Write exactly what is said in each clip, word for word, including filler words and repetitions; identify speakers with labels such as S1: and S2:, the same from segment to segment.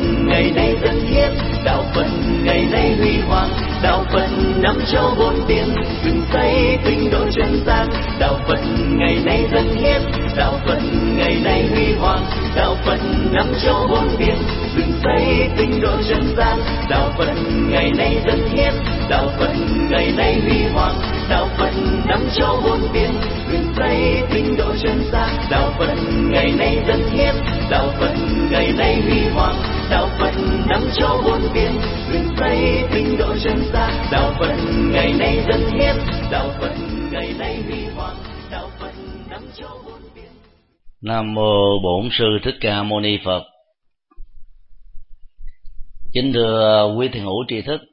S1: ngày nay dân hiến, đạo Phật ngày nay huy hoàng, đạo Phật năm châu bốn biển, dựng xây tinh độ chân gian. Đạo Phật ngày nay dân hiến, đạo Phật ngày nay huy hoàng, đạo Phật năm châu bốn biển, dựng xây tinh độ chân gian. Đạo Phật ngày nay dân hiến, đạo Phật ngày nay huy hoàng, đạo Phật năm châu bốn biển, dựng xây tinh độ chân gian. Đạo Phật ngày nay dân hiến, đạo Phật ngày nay huy hoàng, đạo Phật năm châu bốn biển, dựng xây tinh độ chân gian. Đạo Phật ngày nay dân hiến, đạo Phật ngày nay huy hoàng, đạo Phật năm châu bốn biển.
S2: Nam mô Bổn Sư Thích Ca Mâu Ni Phật. Kính thưa quý thiền hữu tri thức,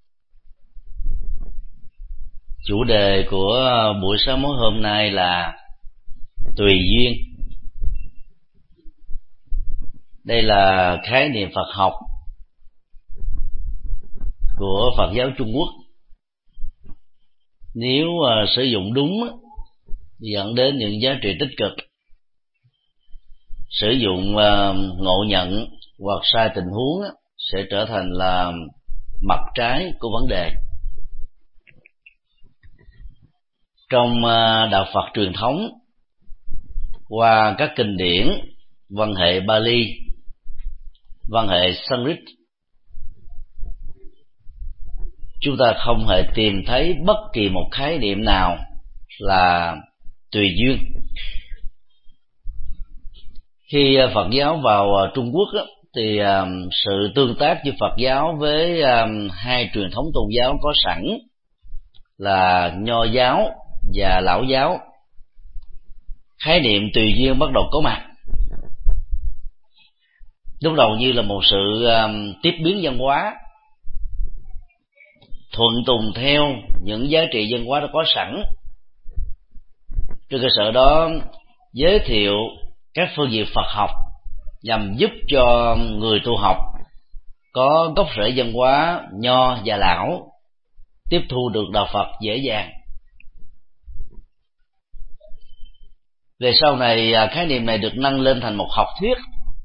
S2: chủ đề của buổi sáng mới hôm nay là tùy duyên. Đây là khái niệm Phật học của Phật giáo Trung Quốc. Nếu uh, sử dụng đúng dẫn đến những giá trị tích cực, sử dụng uh, ngộ nhận hoặc sai tình huống sẽ trở thành là mặt trái của vấn đề. Trong uh, đạo Phật truyền thống, qua các kinh điển văn hệ Bali, văn hệ Sanskrit, chúng ta không hề tìm thấy bất kỳ một khái niệm nào là tùy duyên. Khi Phật giáo vào Trung Quốc thì sự tương tác giữa Phật giáo với hai truyền thống tôn giáo có sẵn là Nho giáo và Lão giáo. Khái niệm tùy duyên bắt đầu có mặt. Lúc đầu như là một sự tiếp biến văn hóa, thuận tùng theo những giá trị văn hóa đã có sẵn. Trên cơ sở đó giới thiệu các phương diện Phật học nhằm giúp cho người tu học có gốc rễ văn hóa Nho và Lão tiếp thu được đạo Phật dễ dàng. Về sau này khái niệm này được nâng lên thành một học thuyết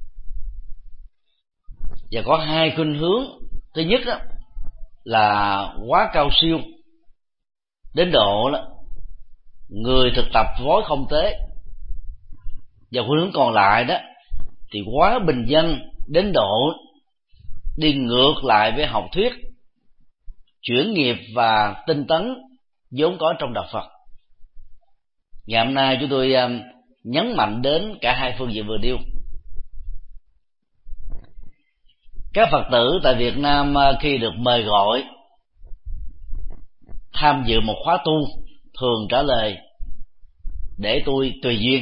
S2: và có hai khuynh hướng. Thứ nhất đó là quá cao siêu đến độ đó, người thực tập vối không tế, và khuynh hướng còn lại đó thì quá bình dân đến độ đi ngược lại với học thuyết chuyển nghiệp và tinh tấn vốn có trong đạo Phật. Ngày hôm nay chúng tôi nhấn mạnh đến cả hai phương diện vừa nêu. Các Phật tử tại Việt Nam khi được mời gọi tham dự một khóa tu thường trả lời để tôi tùy duyên.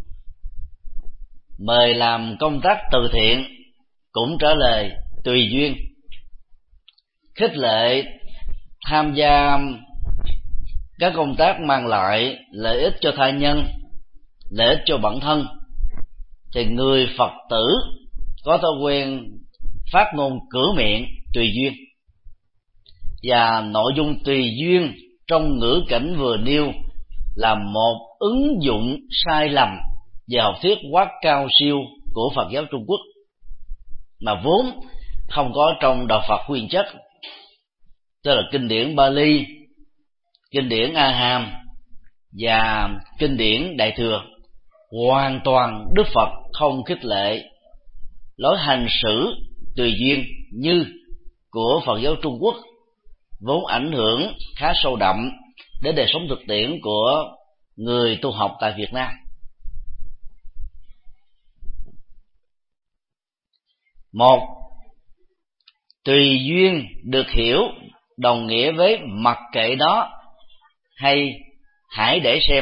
S2: Mời làm công tác từ thiện cũng trả lời tùy duyên. Khích lệ tham gia các công tác mang lại lợi ích cho tha nhân, lợi ích cho bản thân, thì người Phật tử có thói quen phát ngôn cửa miệng tùy duyên. Và nội dung tùy duyên trong ngữ cảnh vừa nêu là một ứng dụng sai lầm về học thuyết quá cao siêu của Phật giáo Trung Quốc, mà vốn không có trong đạo Phật nguyên chất, tức là kinh điển Bali, kinh điển A Hàm và kinh điển Đại Thừa. Hoàn toàn Đức Phật không khích lệ lối hành xử tùy duyên như của Phật giáo Trung Quốc, vốn ảnh hưởng khá sâu đậm đến đời sống thực tiễn của người tu học tại Việt Nam. Một, tùy duyên được hiểu đồng nghĩa với mặc kệ đó hay hãy để xem.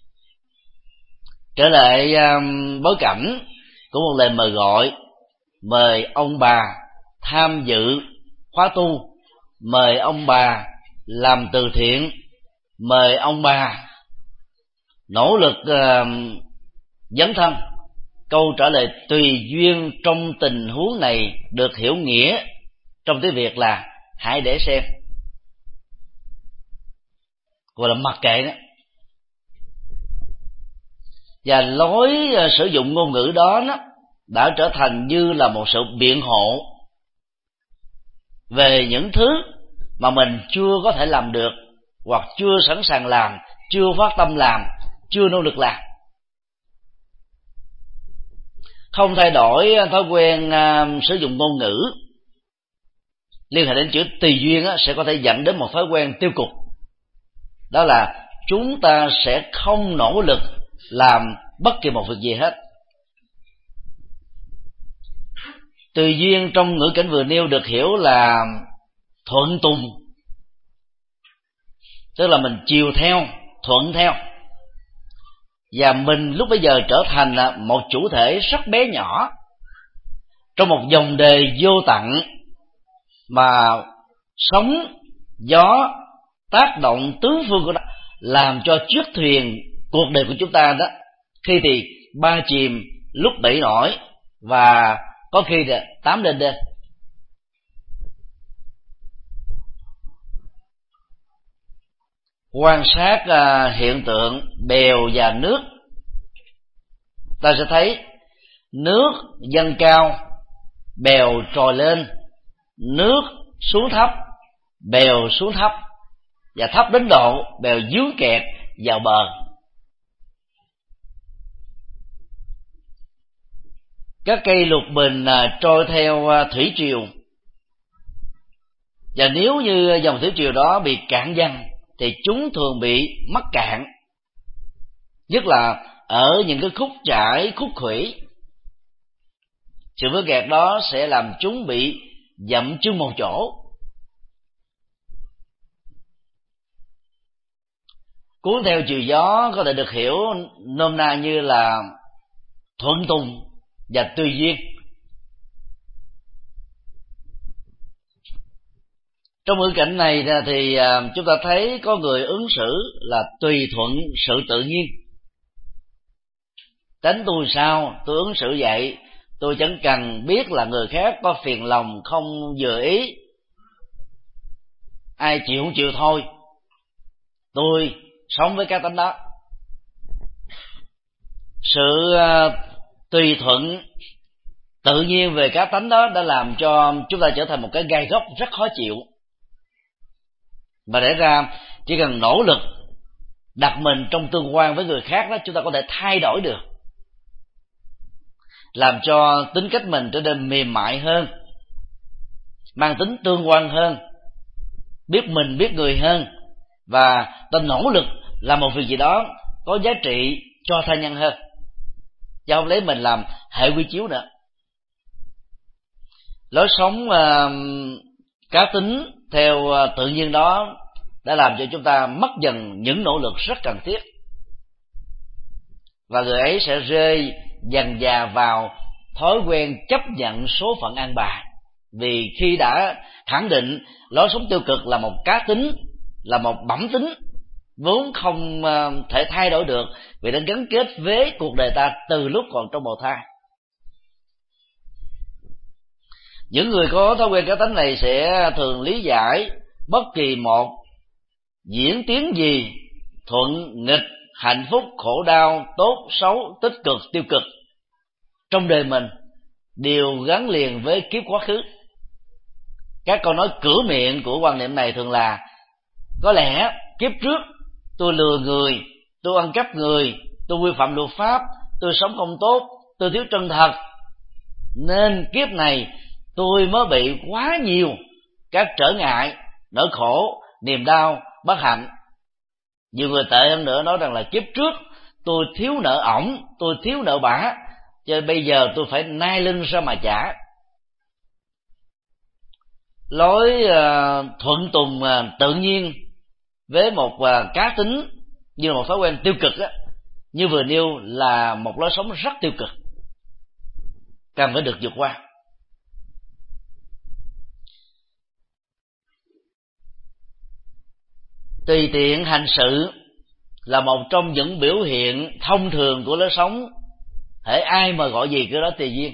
S2: Trở lại um, bối cảnh của một lời mời gọi, mời ông bà tham dự khóa tu, mời ông bà làm từ thiện, mời ông bà nỗ lực uh, dấn thân. Câu trả lời tùy duyên trong tình huống này được hiểu nghĩa trong tiếng Việt là hãy để xem, gọi là mặc kệ đó. Và lối uh, sử dụng ngôn ngữ đó, đó đã trở thành như là một sự biện hộ về những thứ mà mình chưa có thể làm được, hoặc chưa sẵn sàng làm, chưa phát tâm làm, chưa nỗ lực làm. Không thay đổi thói quen uh, sử dụng ngôn ngữ liên hệ đến chữ tùy duyên á, sẽ có thể dẫn đến một thói quen tiêu cực. Đó là chúng ta sẽ không nỗ lực làm bất kỳ một việc gì hết. Tùy duyên trong ngữ cảnh vừa nêu được hiểu là thuận tùng, tức là mình chiều theo, thuận theo, và mình lúc bấy giờ trở thành một chủ thể rất bé nhỏ trong một dòng đời vô tận mà sóng gió tác động tứ phương của nó, làm cho chiếc thuyền cuộc đời của chúng ta đó khi thì ba chìm lúc bảy nổi, và có khi là tám lên đên. Quan sát uh, hiện tượng bèo và nước, ta sẽ thấy nước dâng cao, bèo trồi lên, nước xuống thấp, bèo xuống thấp, và thấp đến độ bèo dướng kẹt vào bờ. Các cây lục bình uh, trôi theo uh, thủy triều, và nếu như dòng thủy triều đó bị cạn dần thì chúng thường bị mắc cạn, nhất là ở những cái khúc chảy, khúc khuỷu. Sự vướng kẹt đó sẽ làm chúng bị dậm chân một chỗ. Cuốn theo chiều gió có thể được hiểu nôm na như là thuận tùng và tùy duyên. Trong ngữ cảnh này thì chúng ta thấy có người ứng xử là tùy thuận sự tự nhiên. Tính tôi sao, tôi ứng xử vậy, tôi chẳng cần biết là người khác có phiền lòng không vừa ý, ai chịu không chịu thôi, tôi sống với cái tánh đó. Sự uh, tùy thuận tự nhiên về cá tánh đó đã làm cho chúng ta trở thành một cái gai góc rất khó chịu, và để ra chỉ cần nỗ lực đặt mình trong tương quan với người khác đó, chúng ta có thể thay đổi được, làm cho tính cách mình trở nên mềm mại hơn, mang tính tương quan hơn, biết mình biết người hơn, và ta nỗ lực làm một việc gì đó có giá trị cho tha nhân hơn, chứ không lấy mình làm hệ quy chiếu nữa. Lối sống uh, cá tính theo uh, tự nhiên đó đã làm cho chúng ta mất dần những nỗ lực rất cần thiết, và người ấy sẽ rơi dần dà vào thói quen chấp nhận số phận an bài. Vì khi đã khẳng định lối sống tiêu cực là một cá tính, là một bẩm tính vốn không thể thay đổi được, vì đã gắn kết với cuộc đời ta từ lúc còn trong bào thai. Những người có thói quen cá tính này sẽ thường lý giải bất kỳ một diễn tiến gì, thuận nghịch, hạnh phúc, khổ đau, tốt xấu, tích cực, tiêu cực trong đời mình đều gắn liền với kiếp quá khứ. Các câu nói cửa miệng của quan niệm này thường là: có lẽ kiếp trước tôi lừa người, tôi ăn cắp người, tôi vi phạm luật pháp, tôi sống không tốt, tôi thiếu chân thật, nên kiếp này tôi mới bị quá nhiều các trở ngại, nỗi khổ, niềm đau, bất hạnh. Nhiều người tệ hơn nữa nói rằng là kiếp trước tôi thiếu nợ ổng, tôi thiếu nợ bả, cho nên bây giờ tôi phải nai lưng ra mà trả. Lối uh, thuận tùng uh, tự nhiên với một uh, cá tính như là một thói quen tiêu cực đó, như vừa nêu, là một lối sống rất tiêu cực, cần phải được vượt qua. Tùy tiện hành sự là một trong những biểu hiện thông thường của lối sống, hễ ai mà gọi gì cái đó tùy duyên.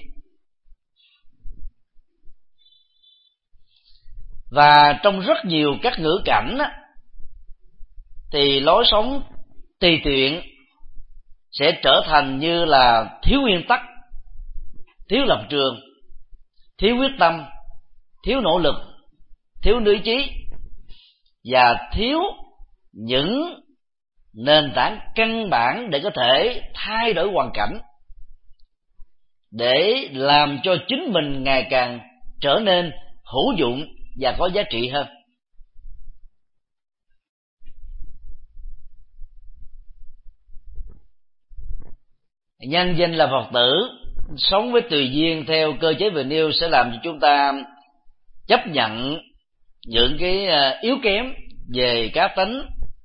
S2: Và trong rất nhiều các ngữ cảnh á, thì lối sống tùy tiện sẽ trở thành như là thiếu nguyên tắc, thiếu lập trường, thiếu quyết tâm, thiếu nỗ lực, thiếu lý trí và thiếu những nền tảng căn bản để có thể thay đổi hoàn cảnh, để làm cho chính mình ngày càng trở nên hữu dụng và có giá trị hơn. Nhân danh là Phật tử, sống với tùy duyên theo cơ chế vừa nêu sẽ làm cho chúng ta chấp nhận những cái yếu kém về cá tính,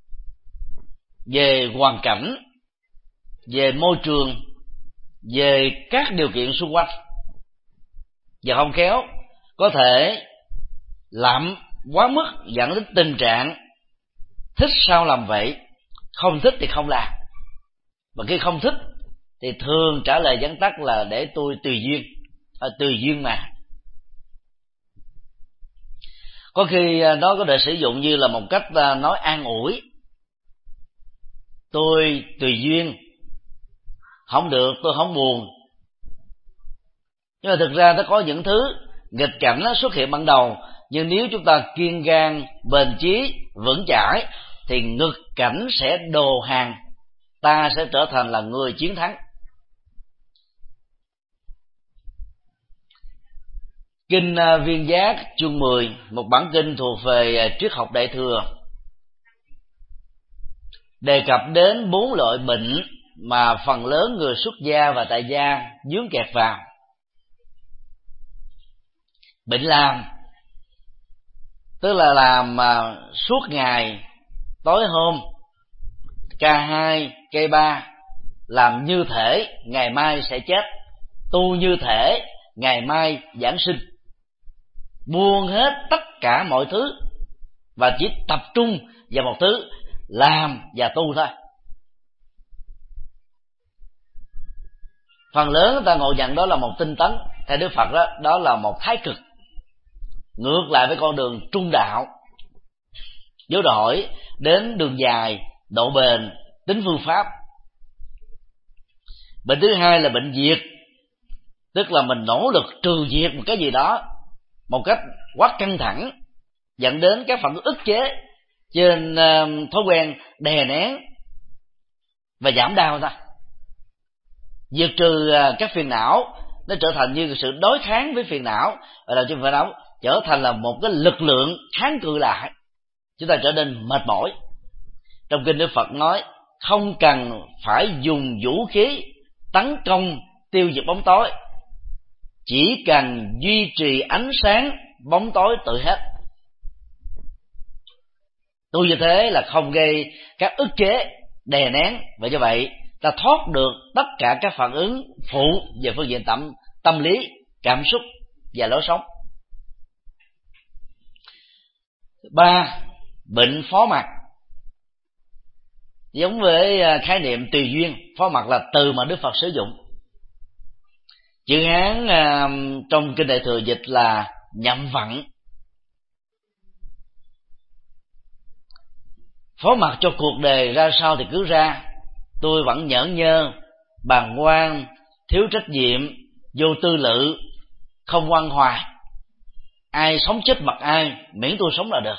S2: về hoàn cảnh, về môi trường, về các điều kiện xung quanh, và không khéo có thể lạm quá mức dẫn đến tình trạng thích sao làm vậy, không thích thì không làm. Và khi không thích thì thường trả lời vắn tắt là để tôi tùy duyên, à, tùy duyên mà. Có khi nó có thể sử dụng như là một cách nói an ủi: tôi tùy duyên, không được tôi không buồn. Nhưng mà thực ra nó có những thứ nghịch cảnh xuất hiện ban đầu, nhưng nếu chúng ta kiên gan, bền chí, vững chãi thì nghịch cảnh sẽ đồ hàng, ta sẽ trở thành là người chiến thắng. Kinh Viên Giác chương mười, một bản kinh thuộc về triết học Đại thừa, đề cập đến bốn loại bệnh mà phần lớn người xuất gia và tại gia vướng kẹt vào. Bệnh làm, tức là làm mà suốt ngày, tối hôm, ca hai, ca ba, làm như thể ngày mai sẽ chết, tu như thể ngày mai giảng sinh, buông hết tất cả mọi thứ và chỉ tập trung vào một thứ, làm và tu thôi. Phần lớn người ta ngộ nhận đó là một tinh tấn, theo Đức Phật đó, đó là một thái cực, ngược lại với con đường trung đạo, dấu đổi đến đường dài, độ bền, tính phương pháp. Bệnh thứ hai là bệnh diệt, tức là mình nỗ lực trừ diệt một cái gì đó một cách quá căng thẳng, dẫn đến các phản ứng ức chế trên uh, thói quen đè nén và giảm đau ta. Diệt trừ uh, các phiền não, nó trở thành như sự đối kháng với phiền não, và làm cho phiền não trở thành là một cái lực lượng kháng cự lại, chúng ta trở nên mệt mỏi. Trong kinh Đức Phật nói không cần phải dùng vũ khí tấn công tiêu diệt bóng tối, chỉ cần duy trì ánh sáng, bóng tối tự hết. Tu như thế là không gây các ức chế, đè nén, và như vậy ta thoát được tất cả các phản ứng phụ về phương diện tâm, tâm lý, cảm xúc và lối sống. Ba, bệnh phó mặc. Giống với khái niệm tùy duyên, phó mặc là từ mà Đức Phật sử dụng. Chữ Hán uh, trong kinh Đại thừa dịch là nhậm vận. Phó mặc cho cuộc đời ra sao thì cứ ra, tôi vẫn nhởn nhơ, bàng quan, thiếu trách nhiệm, vô tư lự, không quan hoài. Ai sống chết mặc ai, miễn tôi sống là được.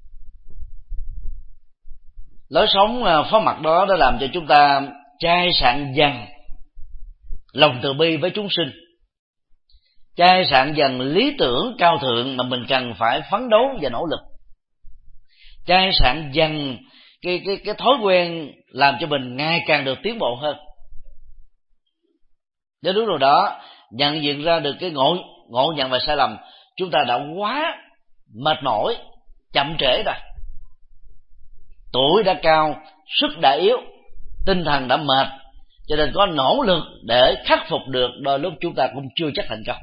S2: Lối sống uh, phó mặc đó đã làm cho chúng ta chai sạn dần lòng từ bi với chúng sinh, chai sạn dần lý tưởng cao thượng mà mình cần phải phấn đấu và nỗ lực, chai sạn dần cái cái cái thói quen làm cho mình ngày càng được tiến bộ hơn. Đến lúc nào đó nhận diện ra được cái ngộ ngộ nhận và sai lầm, chúng ta đã quá mệt mỏi, chậm trễ rồi. Tuổi đã cao, sức đã yếu, tinh thần đã mệt, cho nên có nỗ lực để khắc phục được, đôi lúc chúng ta cũng chưa chắc thành công.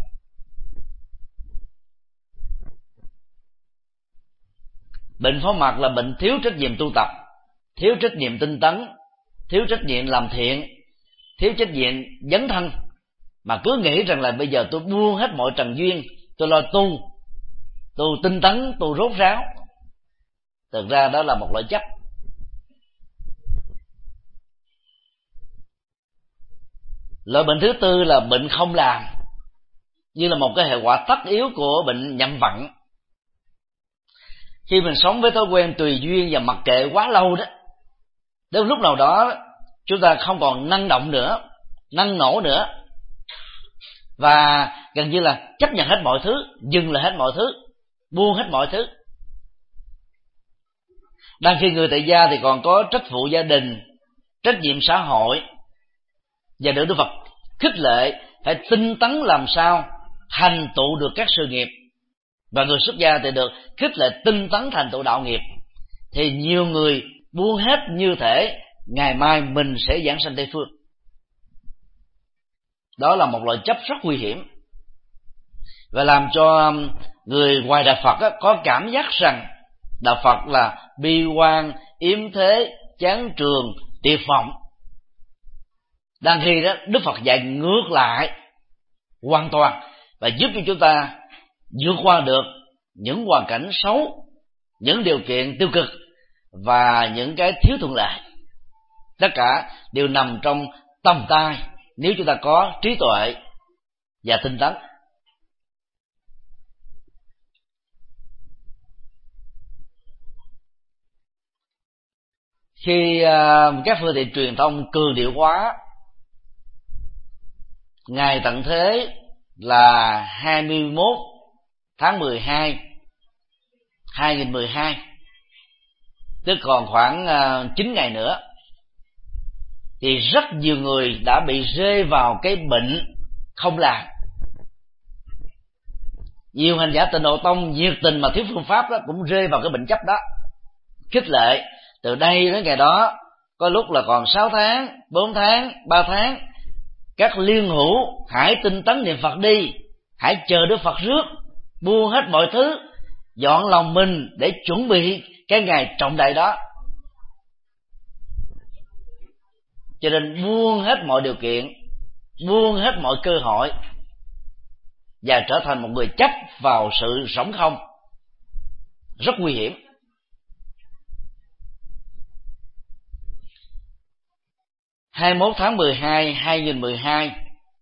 S2: Bệnh phó mặc là bệnh thiếu trách nhiệm tu tập, thiếu trách nhiệm tinh tấn, thiếu trách nhiệm làm thiện, thiếu trách nhiệm dấn thân, mà cứ nghĩ rằng là bây giờ tôi buông hết mọi trần duyên, tôi lo tu, tu tinh tấn, tu rốt ráo. Thực ra đó là một loại chấp. Loại bệnh thứ tư là bệnh không làm. như là một cái hệ quả tất yếu của bệnh nhậm vận. Khi mình sống với thói quen tùy duyên và mặc kệ quá lâu đó, đến lúc nào đó chúng ta không còn năng động nữa, năng nổ nữa, và gần như là chấp nhận hết mọi thứ, dừng lại hết mọi thứ, buông hết mọi thứ. Đang khi người tại gia thì còn có trách phụ gia đình, trách nhiệm xã hội, và được Đức Phật khích lệ phải tinh tấn làm sao thành tựu được các sự nghiệp, và người xuất gia thì được khích lệ tinh tấn thành tựu đạo nghiệp, thì nhiều người buông hết như thể ngày mai mình sẽ giảng sanh Tây Phương. Đó là một loại chấp rất nguy hiểm, và làm cho người ngoài đạo Phật có cảm giác rằng đạo Phật là bi quan, yếm thế, chán trường, tuyệt vọng. Đang khi đó Đức Phật dạy ngược lại hoàn toàn, và giúp cho chúng ta vượt qua được những hoàn cảnh xấu, những điều kiện tiêu cực và những cái thiếu thuận lợi. Tất cả đều nằm trong tầm tay nếu chúng ta có trí tuệ và tinh tấn. Khi uh, các phương tiện truyền thông cường điệu hóa ngày tận thế là hai mươi mốt tháng mười hai hai nghìn mười hai, tức còn khoảng uh, chín ngày nữa, thì rất nhiều người đã bị rơi vào cái bệnh không làm. Nhiều hành giả Tịnh Độ Tông nhiệt tình mà thiếu phương pháp đó cũng rơi vào cái bệnh chấp đó. Khích lệ từ đây đến ngày đó, có lúc là còn sáu tháng, bốn tháng, ba tháng, các liên hữu hãy tinh tấn niệm Phật đi, hãy chờ Đức Phật rước, buông hết mọi thứ, dọn lòng mình để chuẩn bị cái ngày trọng đại đó. Cho nên buông hết mọi điều kiện, buông hết mọi cơ hội, và trở thành một người chấp vào sự sống không, rất nguy hiểm. hai mươi mốt tháng mười hai hai nghìn mười hai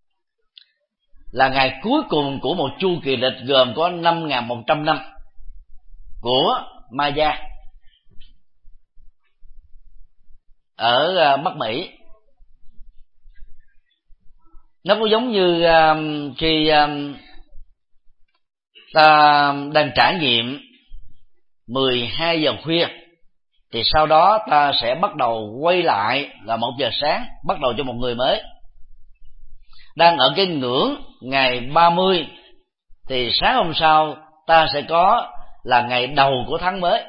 S2: là ngày cuối cùng của một chu kỳ lịch gồm có năm nghìn một trăm năm của Maya ở Bắc Mỹ. Nó có giống như um, khi um, ta đang trải nghiệm mười hai giờ khuya, thì sau đó ta sẽ bắt đầu quay lại là một giờ sáng, bắt đầu cho một người mới. Đang ở cái ngưỡng ngày ba mươi, thì sáng hôm sau ta sẽ có là ngày đầu của tháng mới.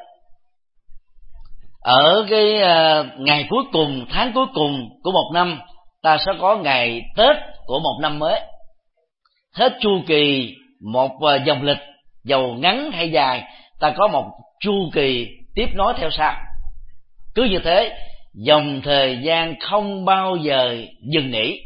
S2: Ở cái uh, ngày cuối cùng, tháng cuối cùng của một năm, ta sẽ có ngày Tết của một năm mới. Hết chu kỳ một uh, dòng lịch, dầu ngắn hay dài, ta có một chu kỳ tiếp nối theo sau. Cứ như thế, dòng thời gian không bao giờ dừng nghỉ.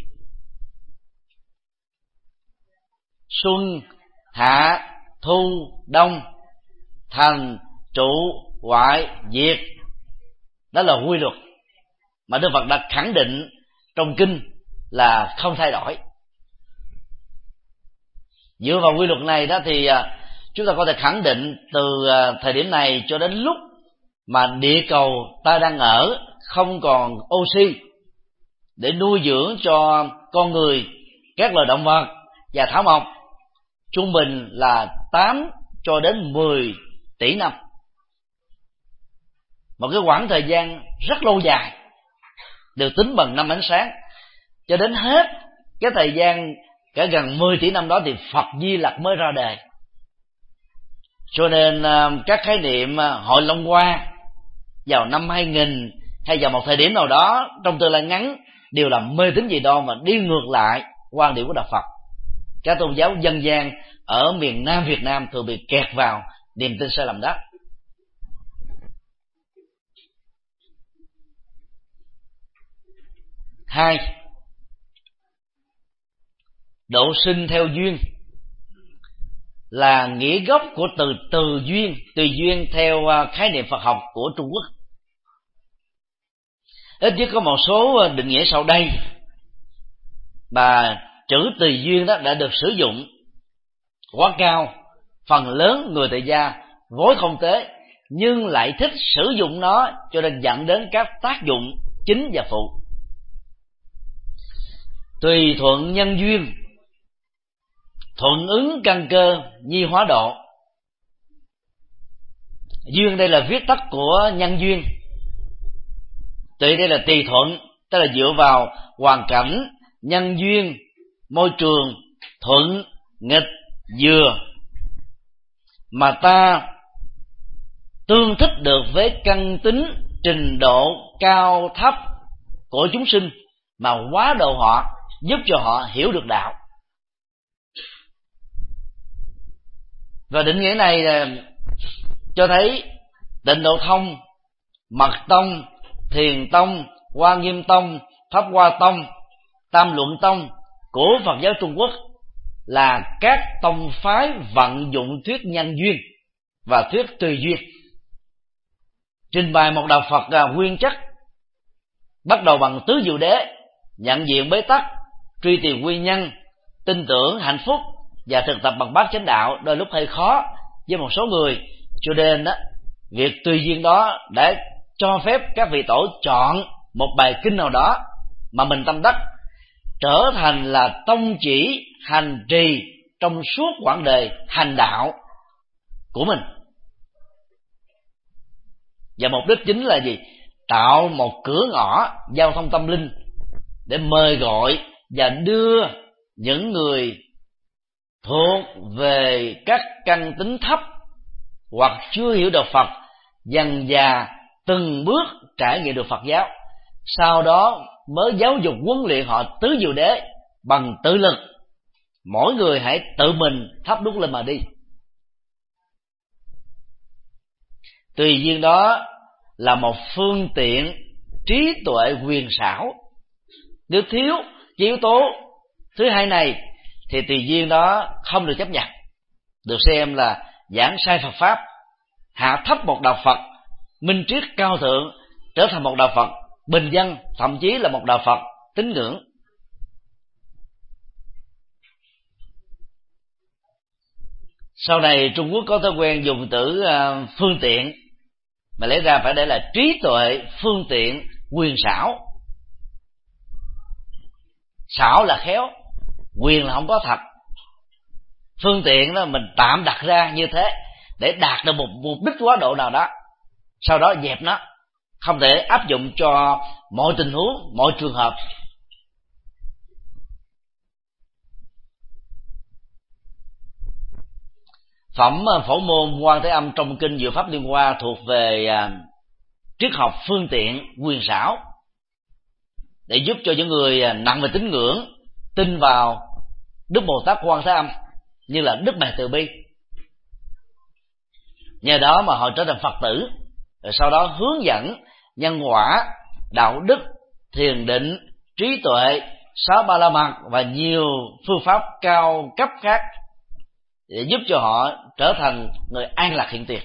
S2: Xuân, hạ, thu, đông, thành, trụ, hoại, diệt. Đó là quy luật mà Đức Phật đã khẳng định trong kinh là không thay đổi. Dựa vào quy luật này đó thì chúng ta có thể khẳng định từ thời điểm này cho đến lúc mà địa cầu ta đang ở không còn oxy để nuôi dưỡng cho con người, các loài động vật và thảo mộc, trung bình là tám cho đến mười tỷ năm. Một cái quãng thời gian rất lâu dài, được tính bằng năm ánh sáng. Cho đến hết cái thời gian cả gần mười tỷ năm đó thì Phật Di Lặc mới ra đời. Cho nên các khái niệm hội Long Hoa vào năm hai nghìn hay vào một thời điểm nào đó trong tương lai ngắn đều là mê tín dị đoan và đi ngược lại quan điểm của Đạo Phật. Các tôn giáo dân gian ở miền Nam Việt Nam thường bị kẹt vào niềm tin sai lầm đó. Hai, độ sinh theo duyên là nghĩa gốc của từ từ duyên, tùy duyên theo khái niệm Phật học của Trung Quốc. Ít nhất có một số định nghĩa sau đây, và chữ tùy duyên đó đã được sử dụng quá cao, phần lớn người tại gia vốn không tế nhưng lại thích sử dụng nó, cho nên dẫn đến các tác dụng chính và phụ. Tùy thuận nhân duyên, thuận ứng căn cơ, nhi hóa độ. Duyên đây là viết tắt của nhân duyên. Tùy đây là tùy thuận, tức là dựa vào hoàn cảnh, nhân duyên, môi trường, thuận, nghịch, vừa, mà ta tương thích được với căn tính, trình độ cao thấp của chúng sinh, mà hóa độ họ, giúp cho họ hiểu được đạo. Và định nghĩa này cho thấy Tịnh Độ Thông, Mật Tông, Thiền Tông, Hoa Nghiêm Tông, Pháp Hoa Tông, Tam Luận Tông của Phật giáo Trung Quốc là các tông phái vận dụng thuyết nhân duyên và thuyết tùy duyên, trình bày một đạo Phật nguyên chất, bắt đầu bằng tứ diệu đế, nhận diện bế tắc, truy tìm nguyên nhân, tin tưởng hạnh phúc và thực tập bằng bát chánh đạo đôi lúc hơi khó với một số người, cho nên đó, việc tùy duyên đó đã cho phép các vị tổ chọn một bài kinh nào đó mà mình tâm đắc, trở thành là tông chỉ hành trì trong suốt quãng đời hành đạo của mình. Và mục đích chính là gì? Tạo một cửa ngõ giao thông tâm linh để mời gọi và đưa những người thuộc về các căn tính thấp hoặc chưa hiểu được Phật dần dà từng bước trải nghiệm được Phật giáo, sau đó mới giáo dục huấn luyện họ tứ diệu đế bằng tự lực. Mỗi người hãy tự mình thắp đuốc lên mà đi. Tùy duyên đó là một phương tiện trí tuệ huyền xảo. Nếu thiếu yếu tố thứ hai này thì tùy duyên đó không được chấp nhận, được xem là giảng sai Phật pháp, hạ thấp một đạo Phật minh triết cao thượng trở thành một đạo Phật bình dân, thậm chí là một đạo Phật tín ngưỡng. Sau này Trung Quốc có thói quen dùng từ uh, phương tiện, mà lẽ ra phải để là trí tuệ phương tiện quyền xảo. Xảo là khéo, quyền là không có thật. Phương tiện đó mình tạm đặt ra như thế để đạt được một mục đích quá độ nào đó, sau đó dẹp nó, không thể áp dụng cho mọi tình huống, mọi trường hợp. Phẩm Phổ Môn Quan Thế Âm trong kinh Diệu Pháp Liên Hoa thuộc về uh, triết học phương tiện quyền xảo, để giúp cho những người uh, nặng về tín ngưỡng tin vào Đức Bồ Tát Quan Thế Âm như là Đức Mẹ Từ Bi. Nhờ đó mà họ trở thành Phật tử, rồi sau đó hướng dẫn nhân quả, đạo đức, thiền định, trí tuệ, sáu ba la mật và nhiều phương pháp cao cấp khác để giúp cho họ trở thành người an lạc hiện tiền.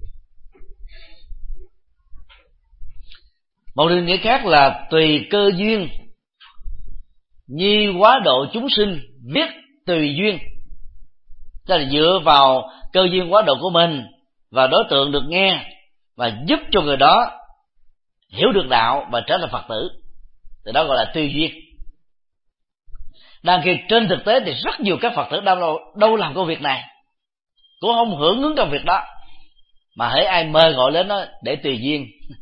S2: Một định nghĩa khác là tùy cơ duyên, nhi hóa độ chúng sinh, biết tùy duyên, tức là dựa vào cơ duyên hóa độ của mình và đối tượng được nghe, và giúp cho người đó hiểu được đạo và trở thành Phật tử, thì đó gọi là tùy duyên. Đang khi trên thực tế thì rất nhiều các Phật tử đâu, đâu làm công việc này, cũng không hưởng ứng công việc đó, mà hễ ai mời gọi lên nó để tùy duyên.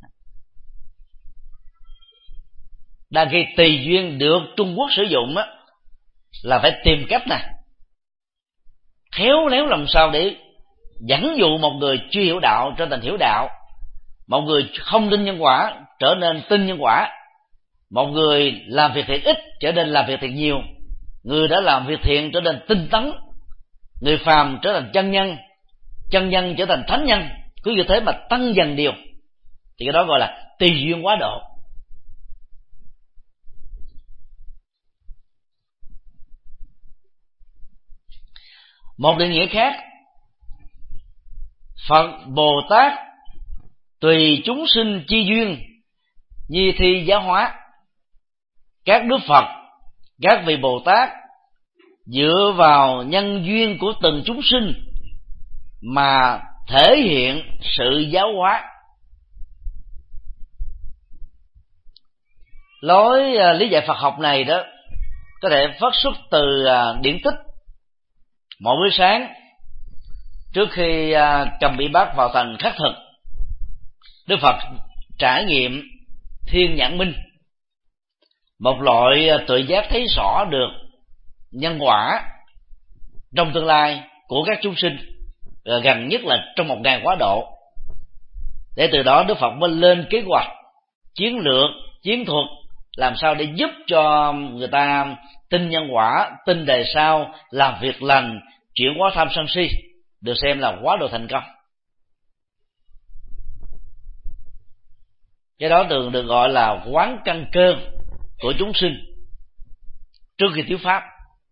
S2: Đang khi tùy duyên được Trung Quốc sử dụng á, là phải tìm cách nè, khéo léo làm sao để dẫn dụ một người chưa hiểu đạo trở thành hiểu đạo, một người không tin nhân quả trở nên tin nhân quả, một người làm việc thiện ít trở nên làm việc thiện nhiều, người đã làm việc thiện trở nên tinh tấn, người phàm trở thành chân nhân, chân nhân trở thành thánh nhân, cứ như thế mà tăng dần điều, thì cái đó gọi là tùy duyên quá độ. Một định nghĩa khác, Phật Bồ Tát tùy chúng sinh chi duyên, nhi thi giáo hóa. Các đức Phật, các vị Bồ Tát dựa vào nhân duyên của từng chúng sinh mà thể hiện sự giáo hóa. Lối lý giải Phật học này đó có thể phát xuất từ điển tích. Mỗi buổi sáng trước khi cầm bị bắt vào thành khắc thực, Đức Phật trải nghiệm thiên nhãn minh, một loại tự giác thấy rõ được nhân quả trong tương lai của các chúng sinh, gần nhất là trong một ngày quá độ. Để từ đó Đức Phật mới lên kế hoạch, chiến lược, chiến thuật làm sao để giúp cho người ta tin nhân quả, tin đời sau, làm việc lành, chuyển hóa tham sân si, được xem là quá độ thành công. Cái đó thường được gọi là quán căn cơ của chúng sinh trước khi thuyết pháp.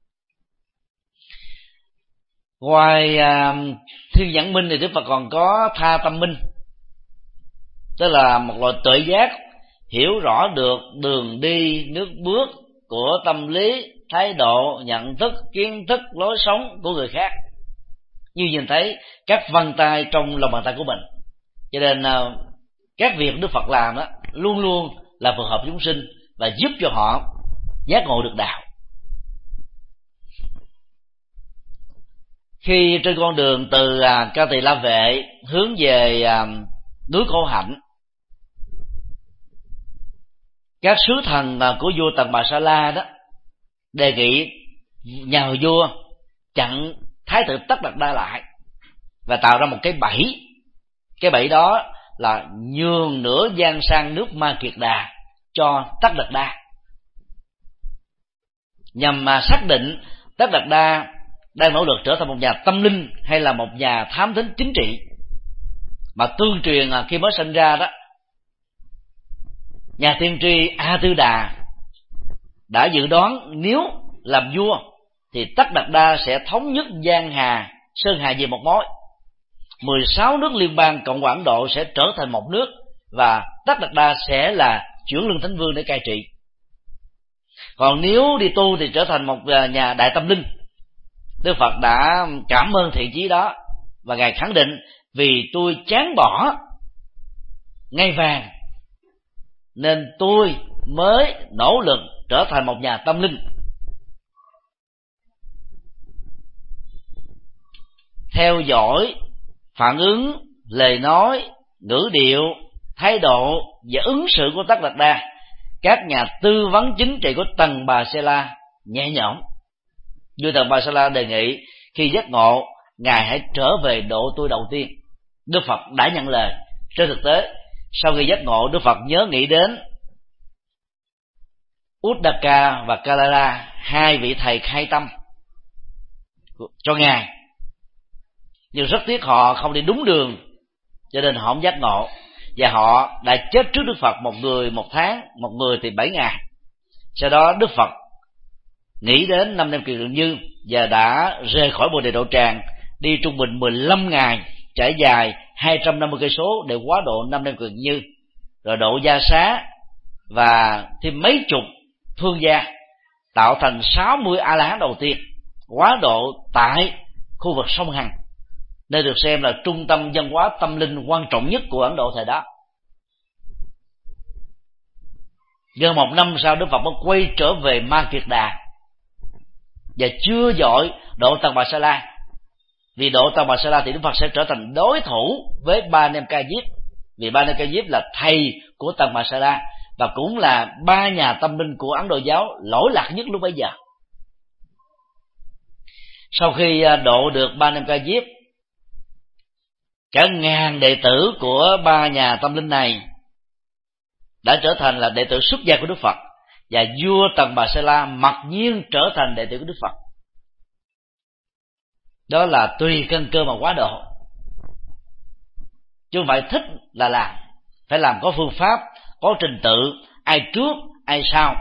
S2: Ngoài à, thiên nhãn minh thì Đức Phật còn có tha tâm minh, tức là một loại tuệ giác hiểu rõ được đường đi nước bước của tâm lý, thái độ, nhận thức, kiến thức, lối sống của người khác, như nhìn thấy các vân tay trong lòng bàn tay của mình. Cho nên à, các việc Đức Phật làm đó luôn luôn là phù hợp chúng sinh và giúp cho họ giác ngộ được đạo. Khi trên con đường từ à, Ca Tỳ La Vệ hướng về à, núi Khổ Hạnh, các sứ thần à, của vua Tần Bà Sa La đó đề nghị nhờ vua chặn thái tử Tất Đạt Đa lại và tạo ra một cái bẫy. Cái bẫy đó là nhường nửa gian sang nước Ma Kiệt Đà cho Tất Đạt Đa, nhằm mà xác định Tất Đạt Đa đang nỗ lực trở thành một nhà tâm linh hay là một nhà thám thính chính trị. Mà tương truyền khi mới sinh ra đó, nhà tiên tri A Tư Đà đã dự đoán nếu làm vua thì Tất Đạt Đa sẽ thống nhất Giang Hà, Sơn Hà về một mối. mười sáu nước liên bang Cộng hòa Ấn Độ sẽ trở thành một nước và Tất Đạt Đa sẽ là chuyển lưng thánh vương để cai trị. Còn nếu đi tu thì trở thành một nhà đại tâm linh. Đức Phật đã cảm ơn thiện chí đó và Ngài khẳng định vì tôi chán bỏ ngai vàng nên tôi mới nỗ lực trở thành một nhà tâm linh. Theo dõi phản ứng, lời nói, ngữ điệu, thái độ và ứng xử của Tất Đạt Đa, các nhà tư vấn chính trị của Tần Bà Sa La nhẹ nhõm. Vua Tần Bà Sa La đề nghị khi giác ngộ, Ngài hãy trở về độ tôi đầu tiên. Đức Phật đã nhận lời. Trên thực tế, sau khi giác ngộ, Đức Phật nhớ nghĩ đến Uddaka và Kalara, hai vị thầy khai tâm cho Ngài, nhưng rất tiếc họ không đi đúng đường, cho nên họ không giác ngộ, và họ đã chết trước Đức Phật, một người một tháng, một người thì bảy ngày. Sau đó Đức Phật nghĩ đến năm đêm Kiều Tượng Như và đã rời khỏi Bồ Đề Đậu Tràng, đi trung bình mười lăm ngày, trải dài hai trăm năm mươi cây số để quá độ năm đêm Kiều Tượng Như, rồi độ Gia Xá và thêm mấy chục thương gia, tạo thành sáu mươi A La Hán đầu tiên quá độ tại khu vực sông Hằng, nơi được xem là trung tâm văn hóa tâm linh quan trọng nhất của Ấn Độ thời đó. Gần một năm sau, Đức Phật mới quay trở về Ma Kiệt Đà và chưa dội độ Tần Bà Sa La. Vì độ Tần Bà Sa La thì Đức Phật sẽ trở thành đối thủ với Ba Nem Ca Diếp, vì Ba Nem Ca Diếp là thầy của Tần Bà Sa La và cũng là ba nhà tâm linh của Ấn Độ giáo lỗi lạc nhất lúc bấy giờ. Sau khi độ được Ba Nem Ca Diếp, cả ngàn đệ tử của ba nhà tâm linh này đã trở thành là đệ tử xuất gia của Đức Phật, và vua Tần Bà Sa La mặc nhiên trở thành đệ tử của Đức Phật. Đó là tùy căn cơ mà quá độ, chứ không phải thích là làm, phải làm có phương pháp, có trình tự, ai trước ai sau.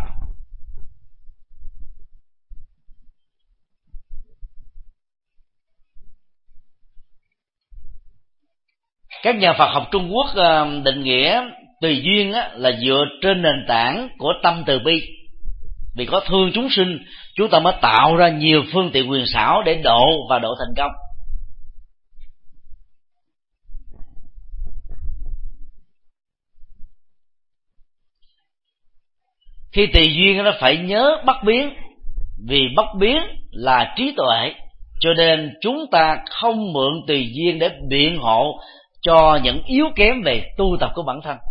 S2: Các nhà Phật học Trung Quốc định nghĩa tùy duyên là dựa trên nền tảng của tâm từ bi. Vì có thương chúng sinh, chúng ta mới tạo ra nhiều phương tiện quyền xảo để độ và độ thành công. Khi tùy duyên nó phải nhớ bất biến, vì bất biến là trí tuệ, cho nên chúng ta không mượn tùy duyên để biện hộ cho những yếu kém về tu tập của bản thân.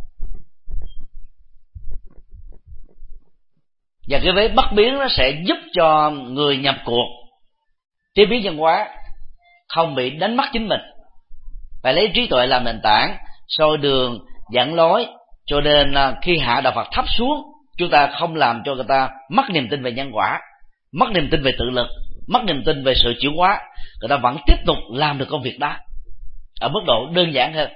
S2: Và cái vế bất biến nó sẽ giúp cho người nhập cuộc chế biến văn hóa không bị đánh mất chính mình, phải lấy trí tuệ làm nền tảng, soi đường dẫn lối. Cho nên khi hạ đạo Phật thấp xuống, chúng ta không làm cho người ta mất niềm tin về nhân quả, mất niềm tin về tự lực, mất niềm tin về sự chuyển hóa. Người ta vẫn tiếp tục làm được công việc đó ở mức độ đơn giản hơn.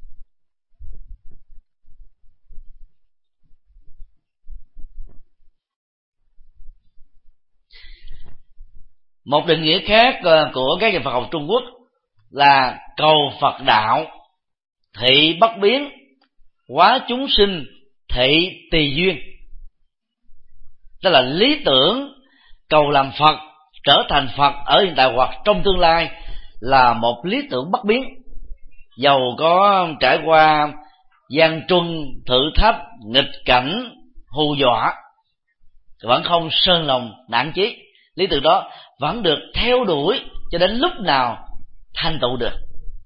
S2: Một định nghĩa khác của các nhà Phật học Trung Quốc là cầu Phật đạo thị bất biến, hóa chúng sinh thị tùy duyên. Tức là lý tưởng cầu làm Phật, trở thành Phật ở hiện tại hoặc trong tương lai là một lý tưởng bất biến, dầu có trải qua gian truân, thử thách, nghịch cảnh, hù dọa, vẫn không sơn lòng nản chí. Lý tưởng đó vẫn được theo đuổi cho đến lúc nào thành tựu được.